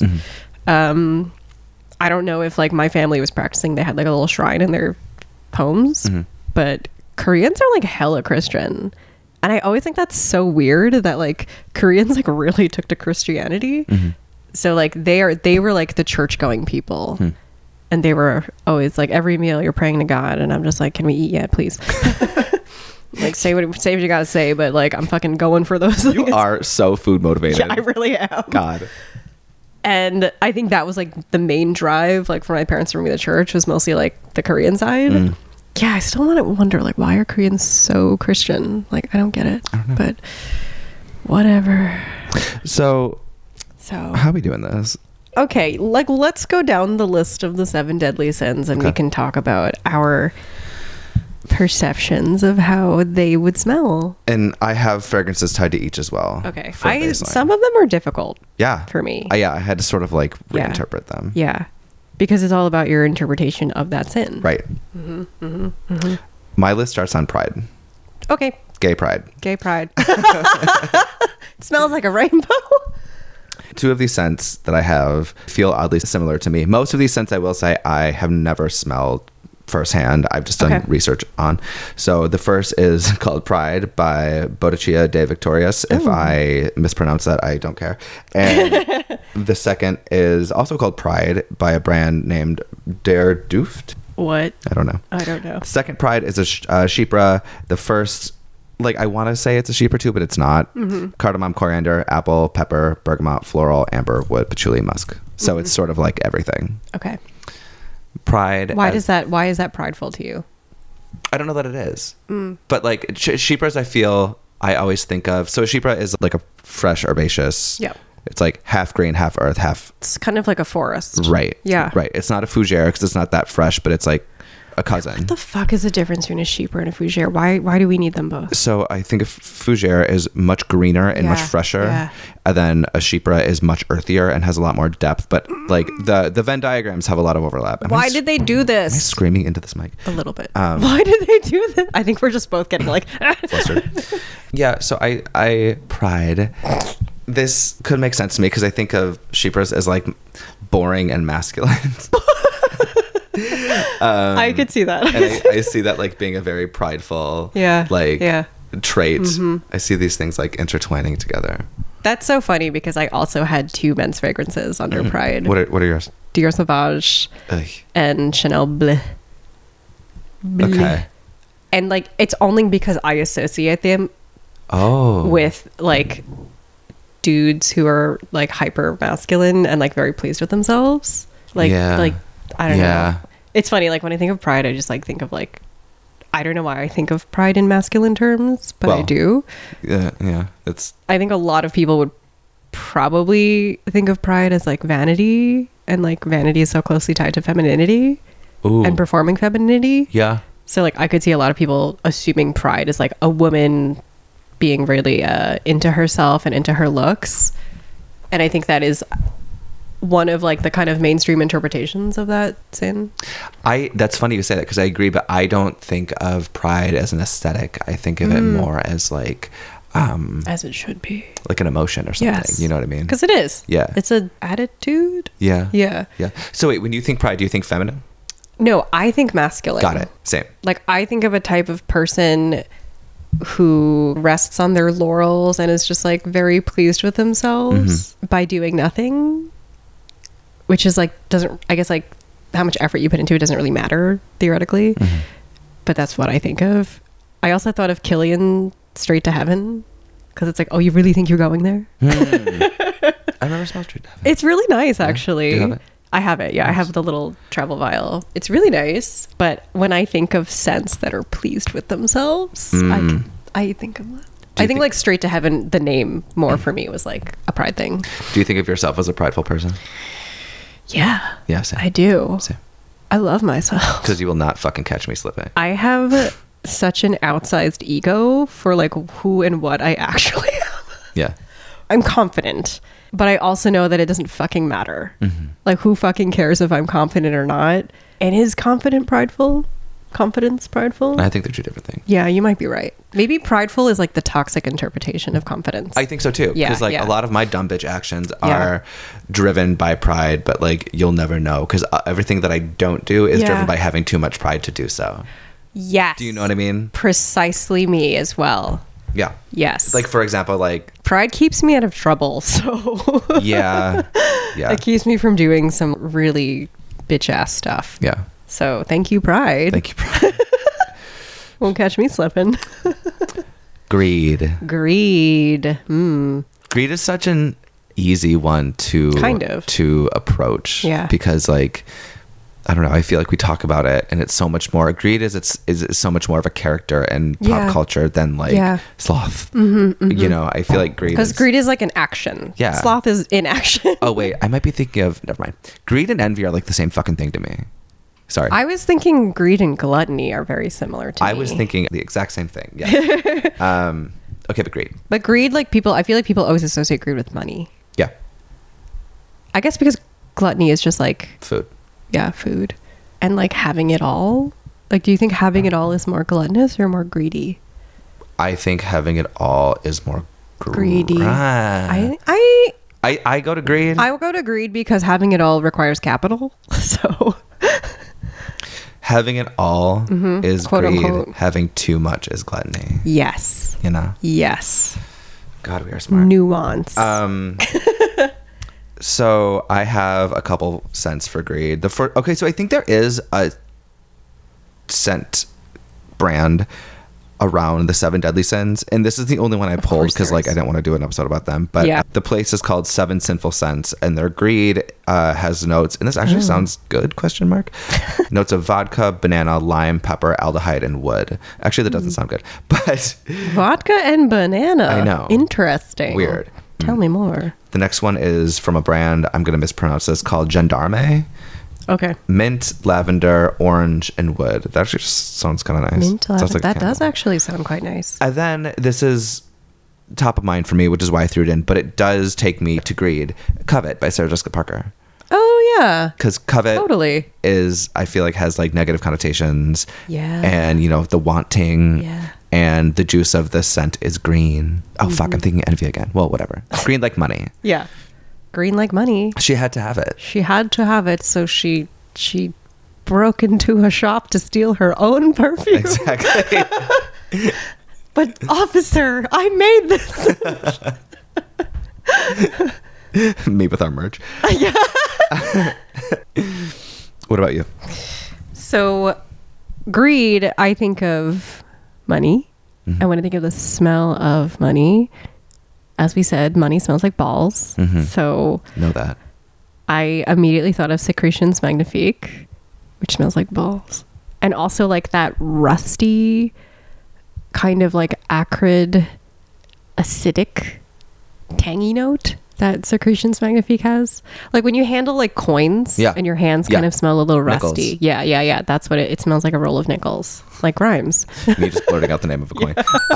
I don't know if like my family was practicing, they had like a little shrine in their homes, but Koreans are like hella Christian. And I always think that's so weird that like Koreans like really took to Christianity. So like they were like the church going people. And And they were always like, every meal you're praying to God. And I'm just like, can we eat yet, please? Like, say what you gotta say, but like, I'm fucking going for those things. You are so food motivated. Yeah, I really am. God. And I think that was like the main drive, like for my parents to bring me to church, was mostly like the Korean side. Yeah, I still want to wonder, like, why are Koreans so Christian? Like, I don't get it. I don't know. But whatever. So how are we doing this? Okay, like, let's go down the list of the 7 deadly sins, and we can talk about our perceptions of how they would smell. And I have fragrances tied to each as well. Okay. for a baseline. Some of them are difficult. Yeah. For me. I had to sort of like Yeah. reinterpret them. Yeah. Because it's all about your interpretation of that sin. Right. My list starts on pride. Okay. Gay pride. Gay pride. It smells like a rainbow. 2 of these scents that I have feel oddly similar to me. Most of these scents, I will say, I have never smelled firsthand. I've just done research on. So the first is called Pride by Bottega de Victorious. If I mispronounce that, I don't care. And the second is also called Pride by a brand named Der Duft. What? I don't know. I don't know. The second Pride is a Chypre. The first, like, I want to say it's a Chypre too, but it's not. Cardamom, coriander, apple, pepper, bergamot, floral, amber, wood, patchouli, musk. So it's sort of like everything. Okay. Pride. Why is that prideful to you? I don't know that it is. But like Chypres, I always think of. So a Chypre is like a fresh herbaceous. Yep. It's like half green, half earth, half. It's kind of like a forest. Right. Yeah. Right. It's not a fougere because it's not that fresh, but it's like a cousin. What the fuck is the difference between a Chypre and a fougere? Why do we need them both? So I think a fougere is much greener and much fresher. Yeah. And then a Chypre is much earthier and has a lot more depth. But like the Venn diagrams have a lot of overlap. Why did they do Am I this? screaming into this mic? A little bit. Why did they do this? I think we're just both getting like Flustered. Yeah, so I Pride. This could make sense to me because I think of Chypres as like boring and masculine. I could see that. And I see that like being a very prideful trait. I see these things like intertwining together. That's so funny because I also had 2 men's fragrances under Pride. What are yours? Dior Sauvage Ugh. and Chanel Bleu. Okay. And like it's only because I associate them with like dudes who are like hyper masculine and like very pleased with themselves. Like I don't know. It's funny, like when I think of Pride, I just like think of like, I don't know why I think of Pride in masculine terms, but I do. Yeah. I think a lot of people would probably think of Pride as like vanity, and like vanity is so closely tied to femininity and performing femininity. Yeah. So like I could see a lot of people assuming Pride is like a woman being really into herself and into her looks. And I think that is one of like the kind of mainstream interpretations of that sin. That's funny you say that because I agree, but I don't think of Pride as an aesthetic. I think of it more as like as it should be, like an emotion or something. Yes. You know what I mean? Because it is. Yeah. It's an attitude. Yeah. Yeah. So wait, when you think Pride, do you think feminine? No, I think masculine. Got it. Same. Like I think of a type of person who rests on their laurels and is just like very pleased with themselves by doing nothing, which is like I guess like how much effort you put into it doesn't really matter theoretically, but that's what I think of. I also thought of Killian Straight to Heaven because it's like, oh, you really think you're going there? I've never smelled Straight to Heaven. It's really nice, actually. Do you have it? I have it. Yeah, nice. I have the little travel vial. It's really nice. But when I think of scents that are pleased with themselves, I think of that. I think like Straight to Heaven, the name more for me was like a pride thing. Do you think of yourself as a prideful person? Yeah. Yeah, same. I do. Same. I love myself. Because you will not fucking catch me slipping. I have such an outsized ego for like who and what I actually am. Yeah. I'm confident, but I also know that it doesn't fucking matter. Like who fucking cares if I'm confident or not? And is confident prideful? Confidence prideful? I think they're 2 different things. Yeah, you might be right. Maybe prideful is like the toxic interpretation of confidence. I think so too. Yeah, because like a lot of my dumb bitch actions are driven by pride, but like you'll never know because everything that I don't do is driven by having too much pride to do so. Yes. Do you know what I mean? Precisely me as well. Yeah. Yes. Like for example, like pride keeps me out of trouble, so yeah. it keeps me from doing some really bitch ass stuff. Yeah. So thank you, pride. Thank you, Pride. Won't catch me slipping. Greed. Greed. Greed is such an easy one to approach. Yeah. Because like, I don't know, I feel like we talk about it and it's so much more. Greed is so much more of a character in pop culture than like sloth. You know, I feel like because greed is like an action. Yeah. Sloth is inaction. Oh wait, I might be thinking of, never mind. Greed and envy are like the same fucking thing to me. Sorry. I was thinking greed and gluttony are very similar to me. I was thinking the exact same thing. Yeah. Okay, but greed. But greed, like I feel like people always associate greed with money. Yeah. I guess because gluttony is just like Food. Yeah, food. And like having it all. Like, do you think having it all is more gluttonous or more greedy? I think having it all is more greedy. I go to greed. I will go to greed because having it all requires capital. So having it all is quote greed. unquote. Having too much is gluttony. Yes. You know? Yes. God, we are smart. Nuance. So I have a couple scents for greed. Okay, so I think there is a scent brand around the 7 deadly sins, and this is the only one I pulled because like I didn't want to do an episode about them, but the place is called 7 Sinful Scents, and their greed has notes, and this actually sounds good, ? Notes of vodka, banana, lime, pepper, aldehyde, and wood. Actually, that doesn't sound good, but vodka and banana. I know. Interesting. Weird. Tell me more. The next one is from a brand, I'm going to mispronounce this, called Gendarme. Okay. Mint, lavender, orange, and wood. That actually just sounds kind of nice. Mint, lavender. That does actually sound quite nice. And then this is top of mind for me, which is why I threw it in, but it does take me to greed. Covet by Sarah Jessica Parker. Oh, yeah. Because covet totally is, I feel like, has like negative connotations. Yeah. And, you know, the wanting. Yeah. And the juice of the scent is green. Oh, fuck, I'm thinking envy again. Well, whatever. Green like money. Yeah. Green like money. She had to have it. She had to have it, so she broke into a shop to steal her own perfume. Exactly. But officer, I made this. Me with our merch. Yeah. What about you? So, greed, I think of money. And when I think of the smell of money, as we said, money smells like balls. So Know that. I immediately thought of Secretions Magnifique, which smells like balls. And also like that rusty, kind of like acrid, acidic, tangy note that Secretions Magnifique has. Like when you handle like coins and your hands kind of smell a little rusty. Nickels. Yeah. That's what it smells like, a roll of nickels, like Grimes. Me just blurting out the name of a coin.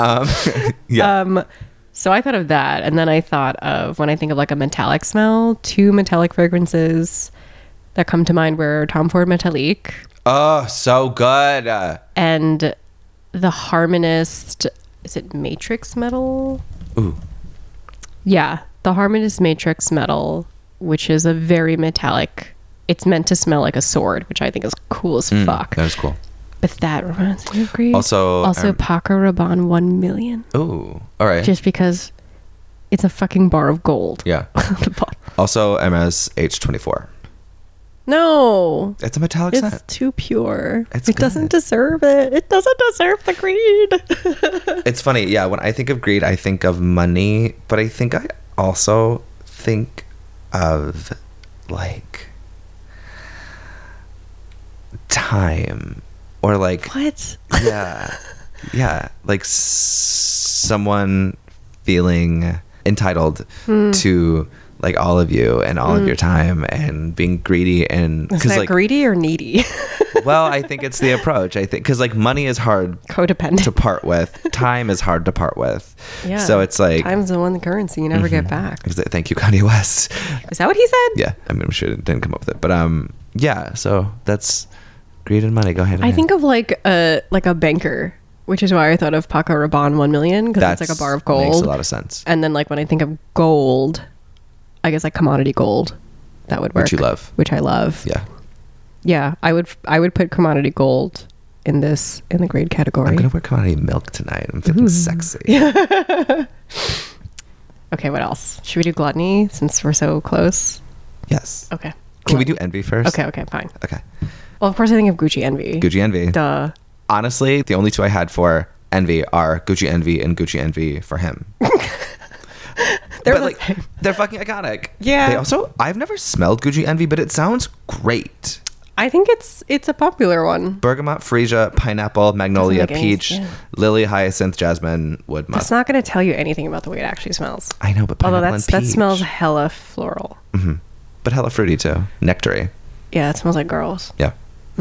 So I thought of that. And then I thought of, when I think of like a metallic smell, 2 metallic fragrances that come to mind were Tom Ford Metallique. Oh, so good. And the Harmonist, is it Matrix Metal? Ooh. Yeah, the Harmonist Matrix Metal, which is a very metallic, it's meant to smell like a sword, which I think is cool as fuck. That is cool. But that reminds me of greed. Also Paco Rabanne 1 million. Ooh, all right. Just because it's a fucking bar of gold. Yeah. The bottom. Also MSH24. No. It's a metallic It's scent. too pure. It's it doesn't good. deserve it. It doesn't deserve the greed. It's funny. Yeah, when I think of greed, I think of money, but I think I also think of like time or like What? yeah, like someone feeling entitled to like all of you and all of your time and being greedy. And Is that like greedy or needy? well, I think it's the approach. I think because like money is hard Codependent. to part with, time is hard to part with. Yeah. So it's like time's the one currency you never get back. thank you, Kanye West. Is that what he said? Yeah, I mean, I'm sure it didn't come up with it, but yeah. So that's greed and money go hand in hand. I think of like a banker, which is why I thought of Paco Rabanne 1 million, because it's like a bar of gold. Makes a lot of sense. And then like when I think of gold, I guess like commodity gold, that would work. Which you love. Which I love. Yeah. Yeah, I would put commodity gold in the grade category. I'm gonna wear commodity milk tonight. I'm feeling sexy. Okay, what else? Should we do gluttony since we're so close? Yes. Okay. Can we do Envy first? Okay, fine. Okay. Well, of course I think of Gucci Envy. Gucci Envy. Duh. Honestly, the only two I had for Envy are Gucci Envy and Gucci Envy for him. But they're fucking iconic. Yeah. They also, I've never smelled Gucci Envy, but it sounds great. I think it's a popular one. Bergamot, freesia, pineapple, magnolia, Doesn't make any peach, sense. lily, hyacinth, jasmine, wood musk. That's not going to tell you anything about the way it actually smells. I know, but Although pineapple and that peach. smells hella floral. But hella fruity too. Nectary. Yeah, it smells like girls. Yeah.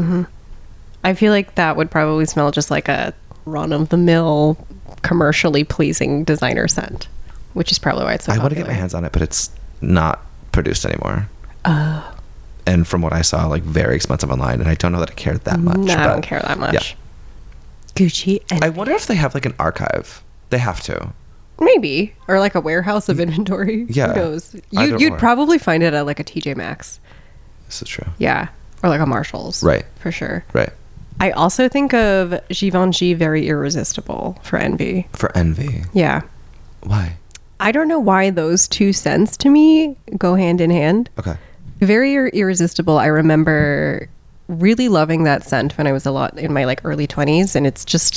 I feel like that would probably smell just like a run-of-the-mill, commercially pleasing designer scent, which is probably why it's so I want to popular. get my hands on it, but it's not produced anymore. And from what I saw, like very expensive online, and I don't know that I cared that much. No, I but don't care that much. yeah. Gucci and I wonder if they have like an archive. They have to. maybe, or like a warehouse of inventory. Yeah. Who knows? Either You'd or. probably find it at like a TJ Maxx. This is true. Yeah. Or like a Marshall's. Right. For sure. Right. I also think of Givenchy Very Irresistible for Envy. For Envy. Yeah. Why? I don't know why those two scents to me go hand in hand. Okay. Very Irresistible, I remember really loving that scent when I was a lot in my like early 20s, and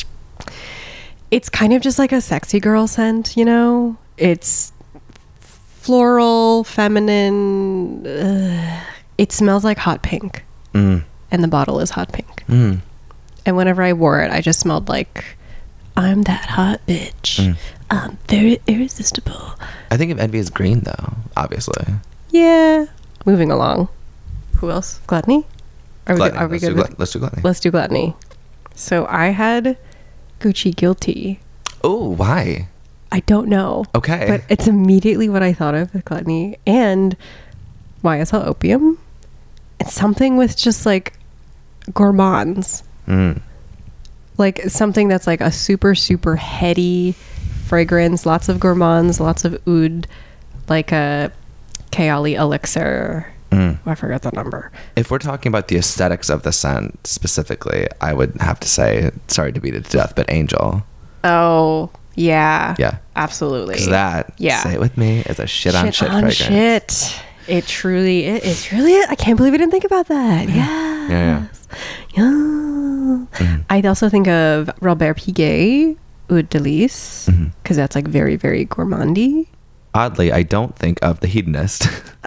it's kind of just like a sexy girl scent, you know? It's floral, feminine. It smells like hot pink. And the bottle is hot pink. And whenever I wore it, I just smelled like, I'm that hot bitch. I'm very irresistible. I think of Envy as green though, obviously. Yeah. Moving along. Who else? Gluttony? Are Gluttony. we good? Let's do Gluttony. Let's do Gluttony. So I had Gucci Guilty. Oh, why? I don't know. Okay. But it's immediately what I thought of with Gluttony. And YSL Opium. It's something with just like gourmands. Like something that's like a super, super heady fragrance. Lots of gourmands, lots of oud. Like a Kayali Elixir. I forgot the number. If we're talking about the aesthetics of the scent specifically, I would have to say, sorry to beat it to death, but Angel. Oh, yeah. Yeah. Absolutely. Because that, Yeah. say it with me, is a shit on shit fragrance. Shit. It truly is. Really, I can't believe I didn't think about that. Yes. Yeah. Yeah. I also think of Robert Piguet, Eau de Lis, because that's like very, very gourmandy. Oddly, I don't think of the Hedonist.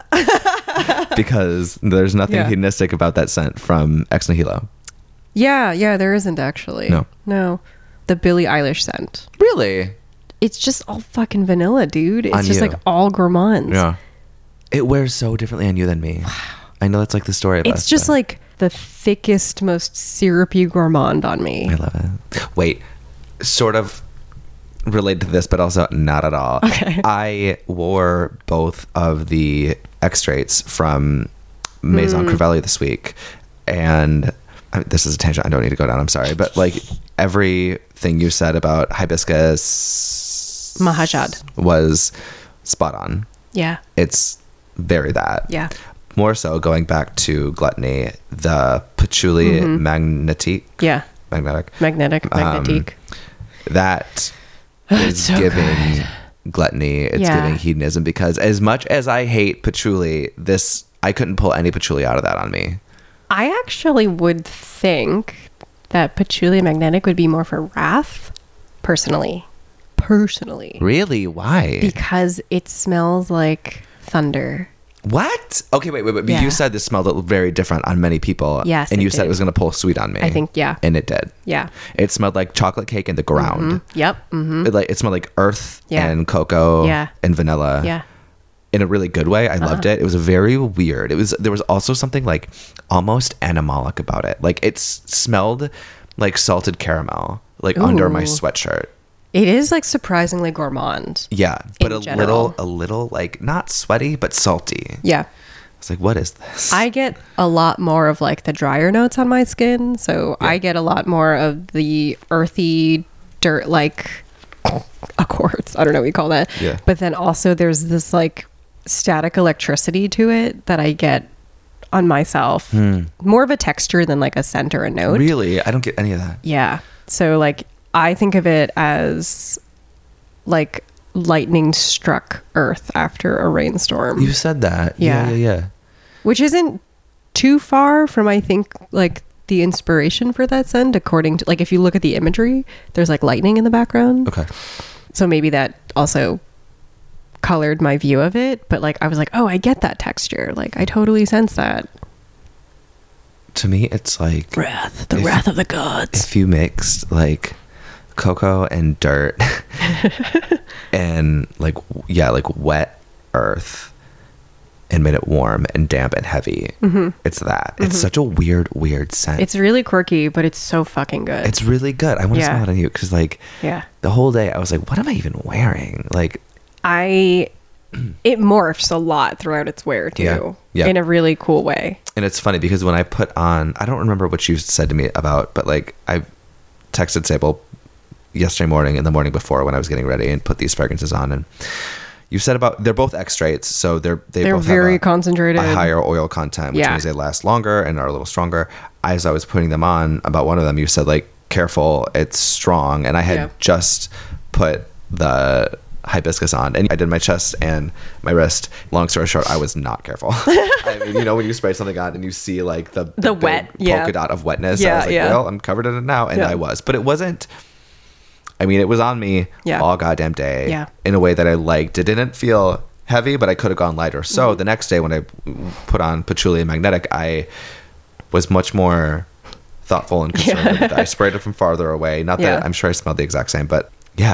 Because there's nothing Yeah. hedonistic about that scent from Ex Nihilo. Yeah, there isn't actually. No. The Billie Eilish scent. Really? It's just all fucking vanilla, dude. It's On just you. like all gourmands. Yeah. It wears so differently on you than me. I know that's like the story of us. It's just but like the thickest, most syrupy gourmand on me. I love it. Wait, sort of related to this, but also not at all. Okay. I wore both of the extracts from Maison Crivelli this week, and this is a tangent I don't need to go down, I'm sorry, but like everything you said about hibiscus Mahajad. was spot on. Yeah. It's very that. Yeah. More so going back to Gluttony, the patchouli magnetique. Yeah. Magnetic. Magnetic. That is so giving Gluttony. It's Yeah. giving hedonism, because as much as I hate patchouli, I couldn't pull any patchouli out of that on me. I actually would think that patchouli magnetic would be more for wrath, personally. Really? Why? Because it smells like thunder. What? Okay, wait. But Yeah. you said this smelled very different on many people. Yes, And it you said did. it was going to pull sweet on me. I think, yeah. And it did. Yeah. It smelled like chocolate cake in the ground. Yep. Mm-hmm. It smelled like earth Yeah. and cocoa Yeah. and vanilla. Yeah. In a really good way. I loved it. It was very weird. There was also something like almost animalic about it. Like it smelled like salted caramel, like under my Ooh. sweatshirt. It is like surprisingly gourmand. Yeah, but In a general. little like not sweaty but salty. Yeah. It's like, what is this? I get a lot more of like the drier notes on my skin. So I get a lot more of the earthy dirt, like accords. I don't know what you call that. Yeah. But then also there's this like static electricity to it that I get on myself. More of a texture than like a scent or a note. Really, I don't get any of that. Yeah. So like I think of it as like lightning struck earth after a rainstorm. You said that. Yeah. Yeah. Which isn't too far from, I think, like the inspiration for that scent, according to, like, if you look at the imagery, there's like lightning in the background. Okay. So maybe that also colored my view of it. But like, I was like, oh, I get that texture. Like, I totally sense that. To me, it's like Wrath, the wrath of the gods. If you mixed like cocoa and dirt and like wet earth and made it warm and damp and heavy, it's that. It's such a weird scent. It's really quirky, but it's so fucking good. It's really good. I want to Yeah. smell it on you because like the whole day I was like, what am I even wearing? Like it morphs a lot throughout its wear too. Yeah. In a really cool way. And it's funny because when I put on, I don't remember what you said to me about, but like I texted Sable yesterday morning and the morning before when I was getting ready and put these fragrances on, and you said about, they're both extracts, so they're both very have concentrated, a higher oil content, which means they last longer and are a little stronger. As I was putting them on, about one of them, you said like, careful, it's strong, and I had just put the hibiscus on, and I did my chest and my wrist. Long story short, I was not careful. I mean, you know, when you spray something on and you see like the wet polka dot of wetness, I was like, well, I'm covered in it now, and I was, but it wasn't. I mean, it was on me all goddamn day in a way that I liked. It didn't feel heavy, but I could have gone lighter. So the next day when I put on Patchouli and Magnetic, I was much more thoughtful and concerned. I sprayed it from farther away. Not that I'm sure I smelled the exact same, but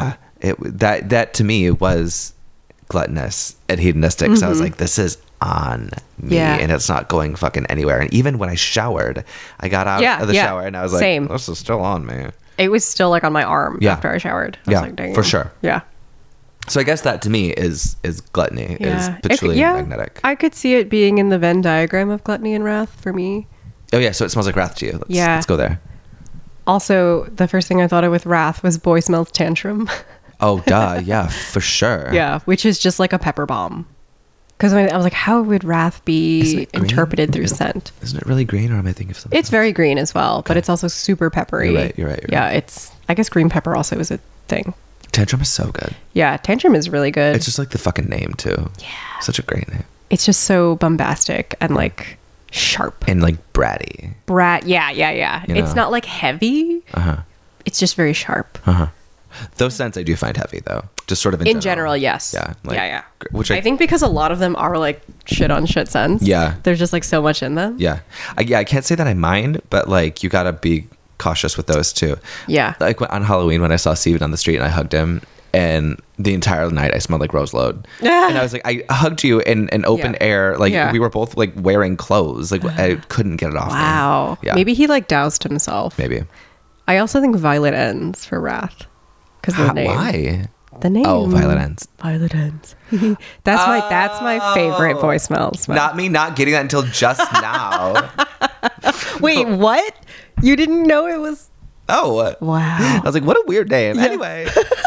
that to me was gluttonous and hedonistic. So I was like, this is on me, and it's not going fucking anywhere. And even when I showered, I got out of the shower and I was like, this is still on me. It was still like on my arm after I showered. I was like, dang, for sure. Yeah. So I guess that to me is gluttony, is Patchouli and Magnetic. I could see it being in the Venn diagram of gluttony and wrath for me. Oh yeah, so it smells like wrath to you. Let's go there. Also, the first thing I thought of with wrath was Boy Smells Tantrum. Oh, duh. Yeah, for sure. Yeah, which is just like a pepper bomb. Because I was like, how would wrath be interpreted through scent? Isn't it really green, or am I thinking of something It's very green as well, but it's also super peppery. You're right. Yeah, it's, I guess green pepper also is a thing. Tantrum is so good. Yeah, Tantrum is really good. It's just like the fucking name, too. Yeah. Such a great name. It's just so bombastic and like sharp. And like bratty. Yeah. You know? It's not like heavy. It's just very sharp. Those scents I do find heavy, though. Just sort of in general, yes. Yeah. Like, yeah. Which I think because a lot of them are like shit on shit scents. Yeah. There's just like so much in them. Yeah. I can't say that I mind, but like you gotta be cautious with those too. Yeah. Like on Halloween when I saw Steven on the street and I hugged him, and the entire night I smelled like Rose Load. And I was like, I hugged you in an open air. Like we were both like wearing clothes. Like I couldn't get it off. Wow. Yeah. Maybe he like doused himself. Maybe. I also think Violet Ends for wrath. Because the name. Why? The name. Oh, Violet Ends. Violet Ends. that's my favorite voice smell. Not me not getting that until just now. Wait, what? You didn't know it was... Oh. Wow. I was like, what a weird name. Yeah. Anyway.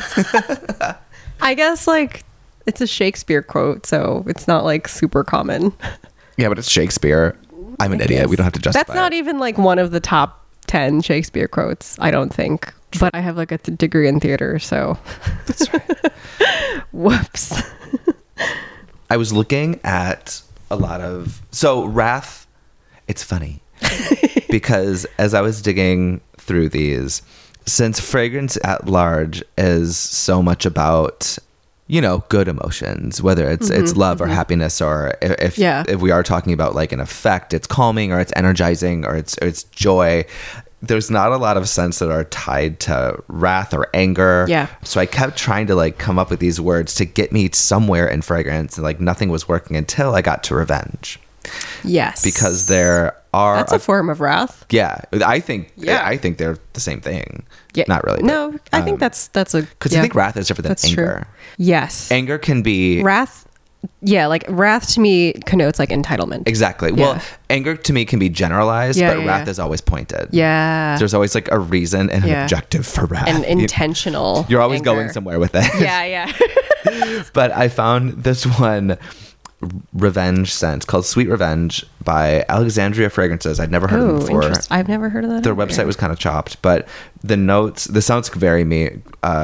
I guess like it's a Shakespeare quote, so it's not like super common. Yeah, but it's Shakespeare. I'm an idiot. We don't have to justify That's not even like one of the top 10 Shakespeare quotes, I don't think. But I have like a degree in theater, so. That's right. Whoops. I was looking at a lot of... So wrath, it's funny. Because as I was digging through these, since fragrance at large is so much about, you know, good emotions, whether it's love or happiness, or if we are talking about like an effect, it's calming or it's energizing or it's joy. There's not a lot of scents that are tied to wrath or anger. Yeah. So I kept trying to like come up with these words to get me somewhere in fragrance, and like nothing was working until I got to revenge. Yes. Because there are... That's a form of wrath. Yeah. I think they're the same thing. Yeah. Not really. No, I think that's a... Because I think wrath is different than anger. True. Yes. Anger can be... Wrath... Yeah, like wrath to me connotes like entitlement. Exactly. Yeah. Well, anger to me can be generalized, but wrath is always pointed. Yeah. There's always like a reason and an objective for wrath. And intentional. You're always anger. going somewhere with it. Yeah. But I found this one revenge scent called Sweet Revenge by Alexandria Fragrances. I'd never heard of them before. I've never heard of that. Their website was kind of chopped, but the sounds vary me.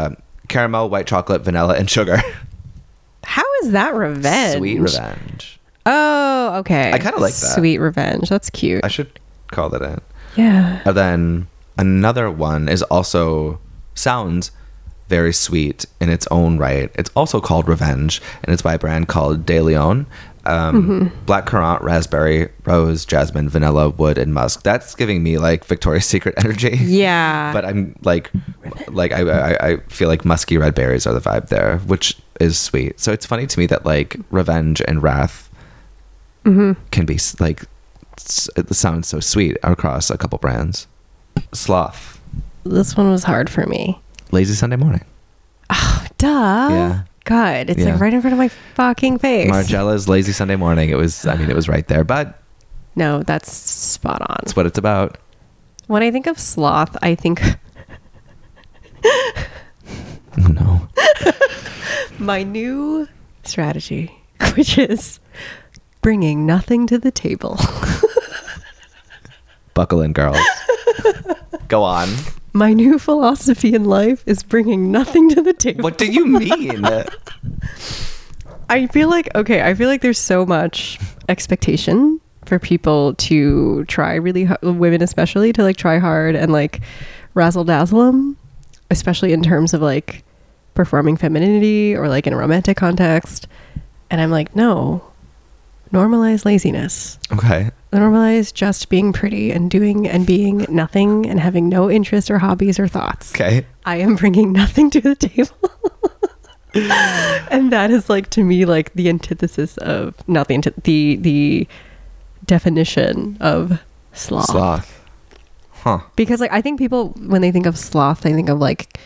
Caramel, white chocolate, vanilla, and sugar. How is that revenge? Sweet Revenge. Oh, okay. I kinda like that. Sweet Revenge. That's cute. I should call that in. Yeah. And then another one is also sounds very sweet in its own right. It's also called Revenge, and it's by a brand called De Leon. Black currant, raspberry, rose, jasmine, vanilla, wood, and musk. That's giving me like Victoria's Secret energy. Yeah. But I'm like I feel like musky red berries are the vibe there, which is sweet. So it's funny to me that like Revenge and Wrath can be like it sounds so sweet across a couple brands. Sloth. This one was hard for me. Lazy Sunday Morning. Duh. Yeah. God, it's Yeah. like right in front of my fucking face. Margiela's Lazy Sunday Morning. It was right there, but No, that's spot on. that's what it's about. When I think of sloth, I think Oh, no. my new strategy, which is bringing nothing to the table. Buckle in, girls. Go on. My new philosophy in life is bringing nothing to the table. What do you mean? I feel like there's so much expectation for people to try really women especially to like try hard and like razzle dazzle them, especially in terms of like performing femininity or like in a romantic context. And I'm like, no, normalize laziness. Okay. Normalize just being pretty and doing and being nothing and having no interest or hobbies or thoughts. Okay. I am bringing nothing to the table. And that is like to me like the antithesis of not the definition of sloth. Sloth. Huh. Because like I think people when they think of sloth they think of like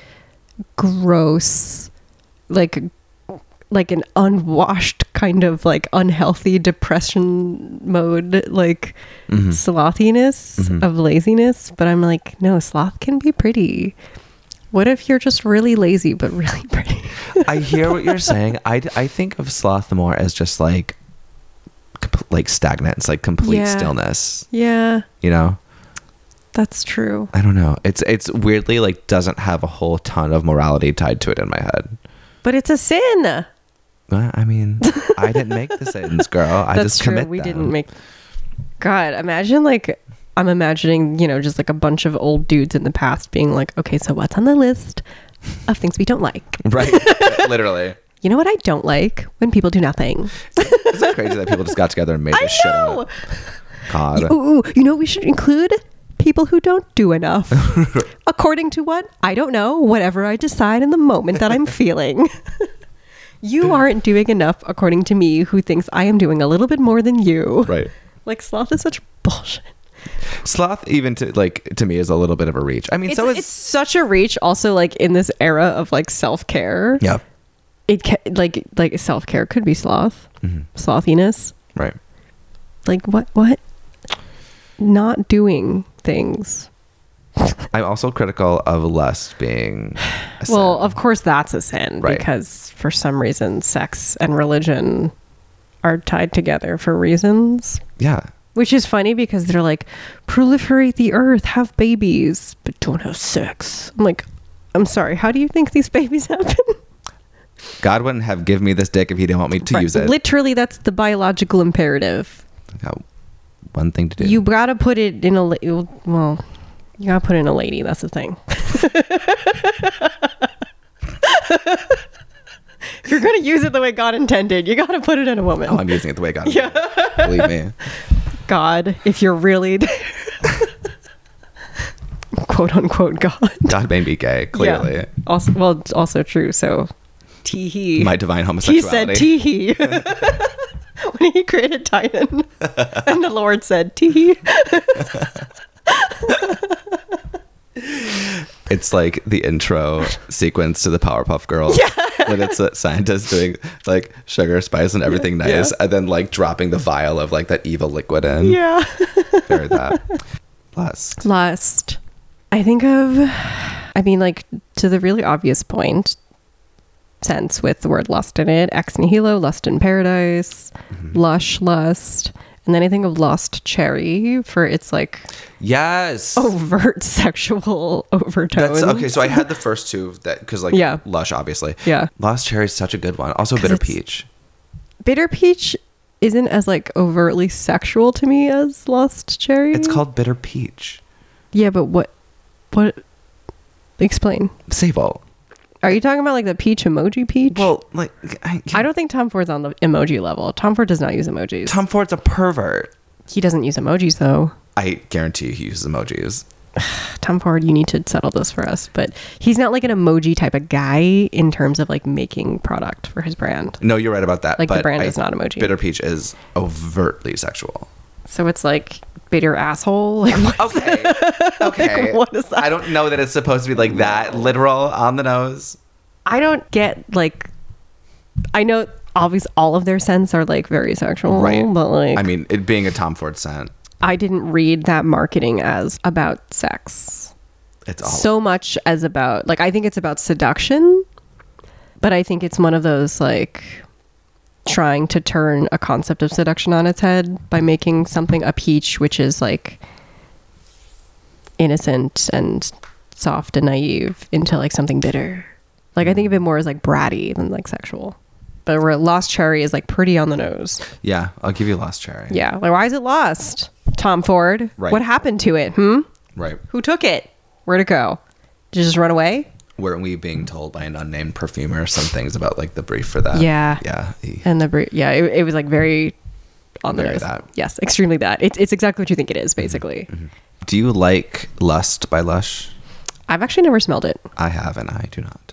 gross like an unwashed kind of like unhealthy depression mode like slothiness of laziness, but I'm like, no, sloth can be pretty. What if you're just really lazy but really pretty? I hear what you're saying. I think of sloth more as just like stagnant. It's like complete stillness. Yeah, You know? that's true. I don't know. It's weirdly like doesn't have a whole ton of morality tied to it in my head. But it's a sin. I mean, I didn't make the sins, girl. I That's just true. commit We them. didn't make. God, imagine like I'm imagining, just like a bunch of old dudes in the past being like, okay, so what's on the list of things we don't like? Right. Literally. You know what I don't like? When people do nothing. Isn't it crazy that people just got together and made this shit up? God. Ooh, you know, we should include people who don't do enough. According to what? I don't know. Whatever I decide in the moment that I'm feeling. You aren't doing enough, according to me, who thinks I am doing a little bit more than you. Right. Like, sloth is such bullshit. Sloth, even to me, is a little bit of a reach. I mean, It's such a reach. Also, like in this era of like self care. Yeah. Like self care could be sloth, slothiness. Right. Like what? Not doing things. I'm also critical of lust being a sin. Well, of course that's a sin, Right. because for some reason sex and religion are tied together for reasons. Yeah. Which is funny because they're like, proliferate the earth, have babies, but don't have sex. I'm like, I'm sorry, how do you think these babies happen? God wouldn't have given me this dick if he didn't want me to use it. Literally, that's the biological imperative. I got one thing to do. You gotta put it in you gotta put it in a lady. That's the thing. If you're gonna use it the way God intended, you gotta put it in a woman. Oh, I'm using it the way God intended. Believe me. God, if you're really quote unquote God. God made me gay, clearly. Yeah. Also true. So tee hee. My divine He homosexuality. said tee hee when he created Titan, and the Lord said tee hee. It's like the intro sequence to the Powerpuff Girls. When it's a scientist doing like sugar, spice, and everything nice, and then like dropping the vial of like that evil liquid in. Yeah. Very that. Lust. I think of, like, to the really obvious point, sense with the word lust in it, ex nihilo, lust in paradise, lush lust. And then I think of Lost Cherry for its like Yes. overt sexual overtones. That's okay. So I had the first two that because like Lush, obviously. Yeah. Lost Cherry is such a good one. Also Bitter Peach. Bitter Peach isn't as like overtly sexual to me as Lust Cherry. It's called Bitter Peach. Yeah, but what explain. Sable. Are you talking about like the peach emoji peach? Well, like I don't think Tom Ford's on the emoji level. Tom Ford does not use emojis. Tom Ford's a pervert. He doesn't use emojis though. I guarantee you he uses emojis. Tom Ford, you need to settle this for us. But he's not like an emoji type of guy in terms of like making product for his brand. No, you're right about that. Like, the but brand is not emoji. Bitter Peach is overtly sexual. So it's like bitter asshole. Like what? Okay. Like, what is that? I don't know that it's supposed to be like that literal on the nose. I don't get like. I know obviously all of their scents are like very sexual, Right. But like, I mean, it being a Tom Ford scent, I didn't read that marketing as about sex it's all so much as about like I think it's about seduction, but I think it's one of those like trying to turn a concept of seduction on its head by making something a peach, which is like innocent and soft and naive, into like something bitter. Like I think of it more as like bratty than like sexual. But where Lost Cherry is like pretty on the nose. Yeah, I'll give you Lost Cherry. Yeah. Like why is it lost? Tom Ford? Right. What happened to it? Right. Who took it? Where'd it go? Did it just run away? Weren't we being told by an unnamed perfumer some things about like the brief for that? Yeah. Yeah. And it was like very on the Very nose. that. Yes, extremely that. It's exactly what you think it is, basically. Do you like Lust by Lush? I've actually never smelled it. I have, and I do not.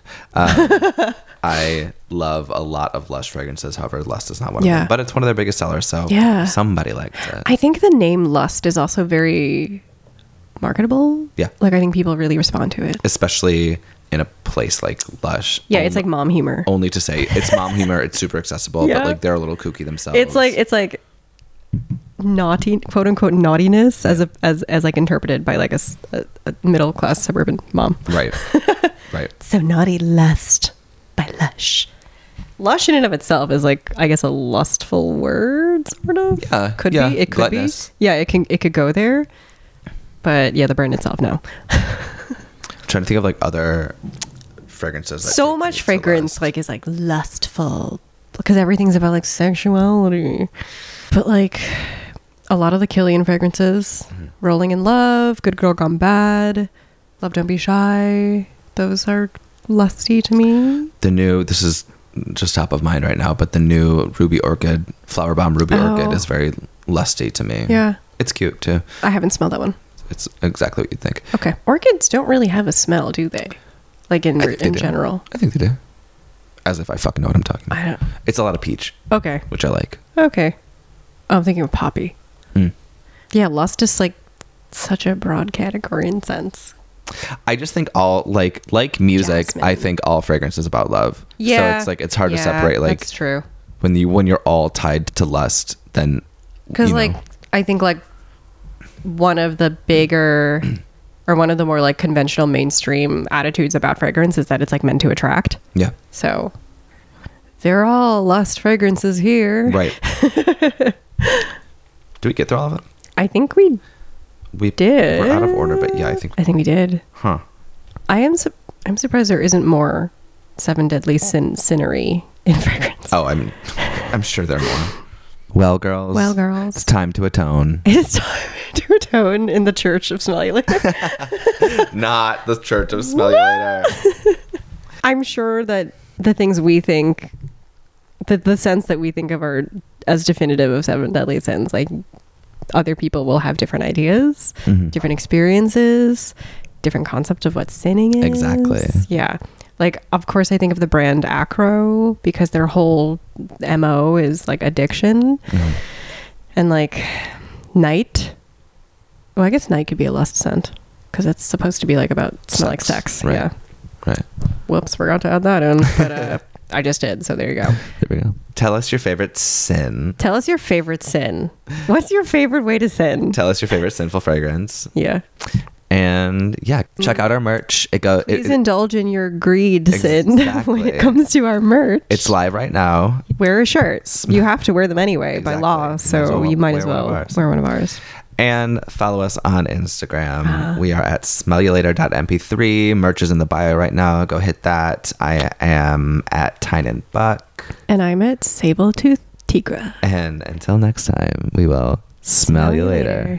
I love a lot of Lush fragrances. However, Lust is not one of Yeah. them. But it's one of their biggest sellers, so Yeah. somebody likes it. I think the name Lust is also very marketable. Yeah. Like I think people really respond to it. Especially in a place like Lush. Yeah, it's like mom humor. Only to say it's mom humor. It's super accessible, Yeah. but like they're a little kooky themselves. It's like naughty, quote unquote naughtiness as like interpreted by like a middle class suburban mom. right, right. So naughty Lust by Lush. Lush in and of itself is like I guess a lustful word, sort of. Yeah, could yeah, be. It could gluttonous. be. Yeah, it could go there. But yeah, the brand itself, no. I'm trying to think of like other fragrances. that So take much me to fragrance Lust. like is like lustful because everything's about like sexuality. But like a lot of the Killian fragrances, Rolling in Love, Good Girl Gone Bad, Love Don't Be Shy, those are lusty to me. The new, this is just top of mind right now, but the new Ruby Orchid, Flower Bomb Ruby Orchid is very lusty to me. Yeah. It's cute too. I haven't smelled that one. It's exactly what you'd think. Okay. Orchids don't really have a smell, do they? Like in I think they do. general. I think they do. As if I fucking know what I'm talking about. I don't. It's a lot of peach, Okay. which I like. Okay. Oh, I'm thinking of poppy. Mm. Yeah, lust is like such a broad category in sense. I just think all like music. Jasmine. I think all fragrance is about love. Yeah. So it's like it's hard to separate. Like that's true. when you're all tied to lust, then Because you like know. I think like one of the bigger or one of the more like conventional mainstream attitudes about fragrance is that it's like meant to attract. Yeah. So they're all lust fragrances here. Right. Do we get through all of it? I think we We did. We're out of order, but yeah, I think. we did. Huh. I'm surprised there isn't more Seven Deadly Sinnery in fragrance. Oh, I'm sure there are more. Well, girls. Well, girls. It's time to atone. It's time to atone in the Church of Smell You Later. Not the Church of Smell You Later. I'm sure that the things we think, the sense that we think of are as definitive of Seven Deadly Sins, like other people will have different ideas, different experiences, different concepts of what sinning is. Exactly. Yeah. Like, of course, I think of the brand Acro because their whole MO is like addiction. And like Night. Well, I guess Night could be a lust scent because it's supposed to be like about smell like sex. Right. Yeah. Right. Whoops, forgot to add that in. But I just did. So there you go. There we go. Tell us your favorite sin. Tell us your favorite sin. What's your favorite way to sin? Tell us your favorite sinful fragrance. Yeah. And yeah, check out our merch. Please indulge in your greed sin Exactly. when it comes to our merch. It's live right now. Wear a shirt. You have to wear them anyway by Exactly. law. So you might as well wear one of ours. And follow us on Instagram. We are at smellulator.mp3. Merch is in the bio right now. Go hit that. I am at Tynan Buck. And I'm at Sabletooth Tigra. And until next time, we will smell you later.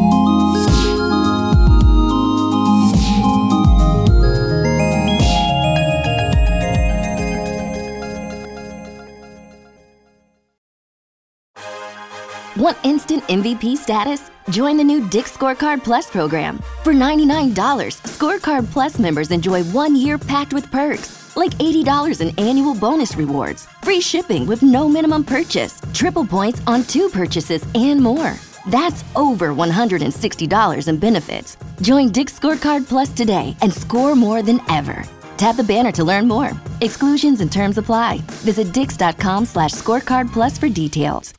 Want instant MVP status? Join the new Dick's Scorecard Plus program. For $99, Scorecard Plus members enjoy 1 year packed with perks, like $80 in annual bonus rewards, free shipping with no minimum purchase, triple points on 2 purchases, and more. That's over $160 in benefits. Join Dick's Scorecard Plus today and score more than ever. Tap the banner to learn more. Exclusions and terms apply. Visit dix.com/scorecard plus for details.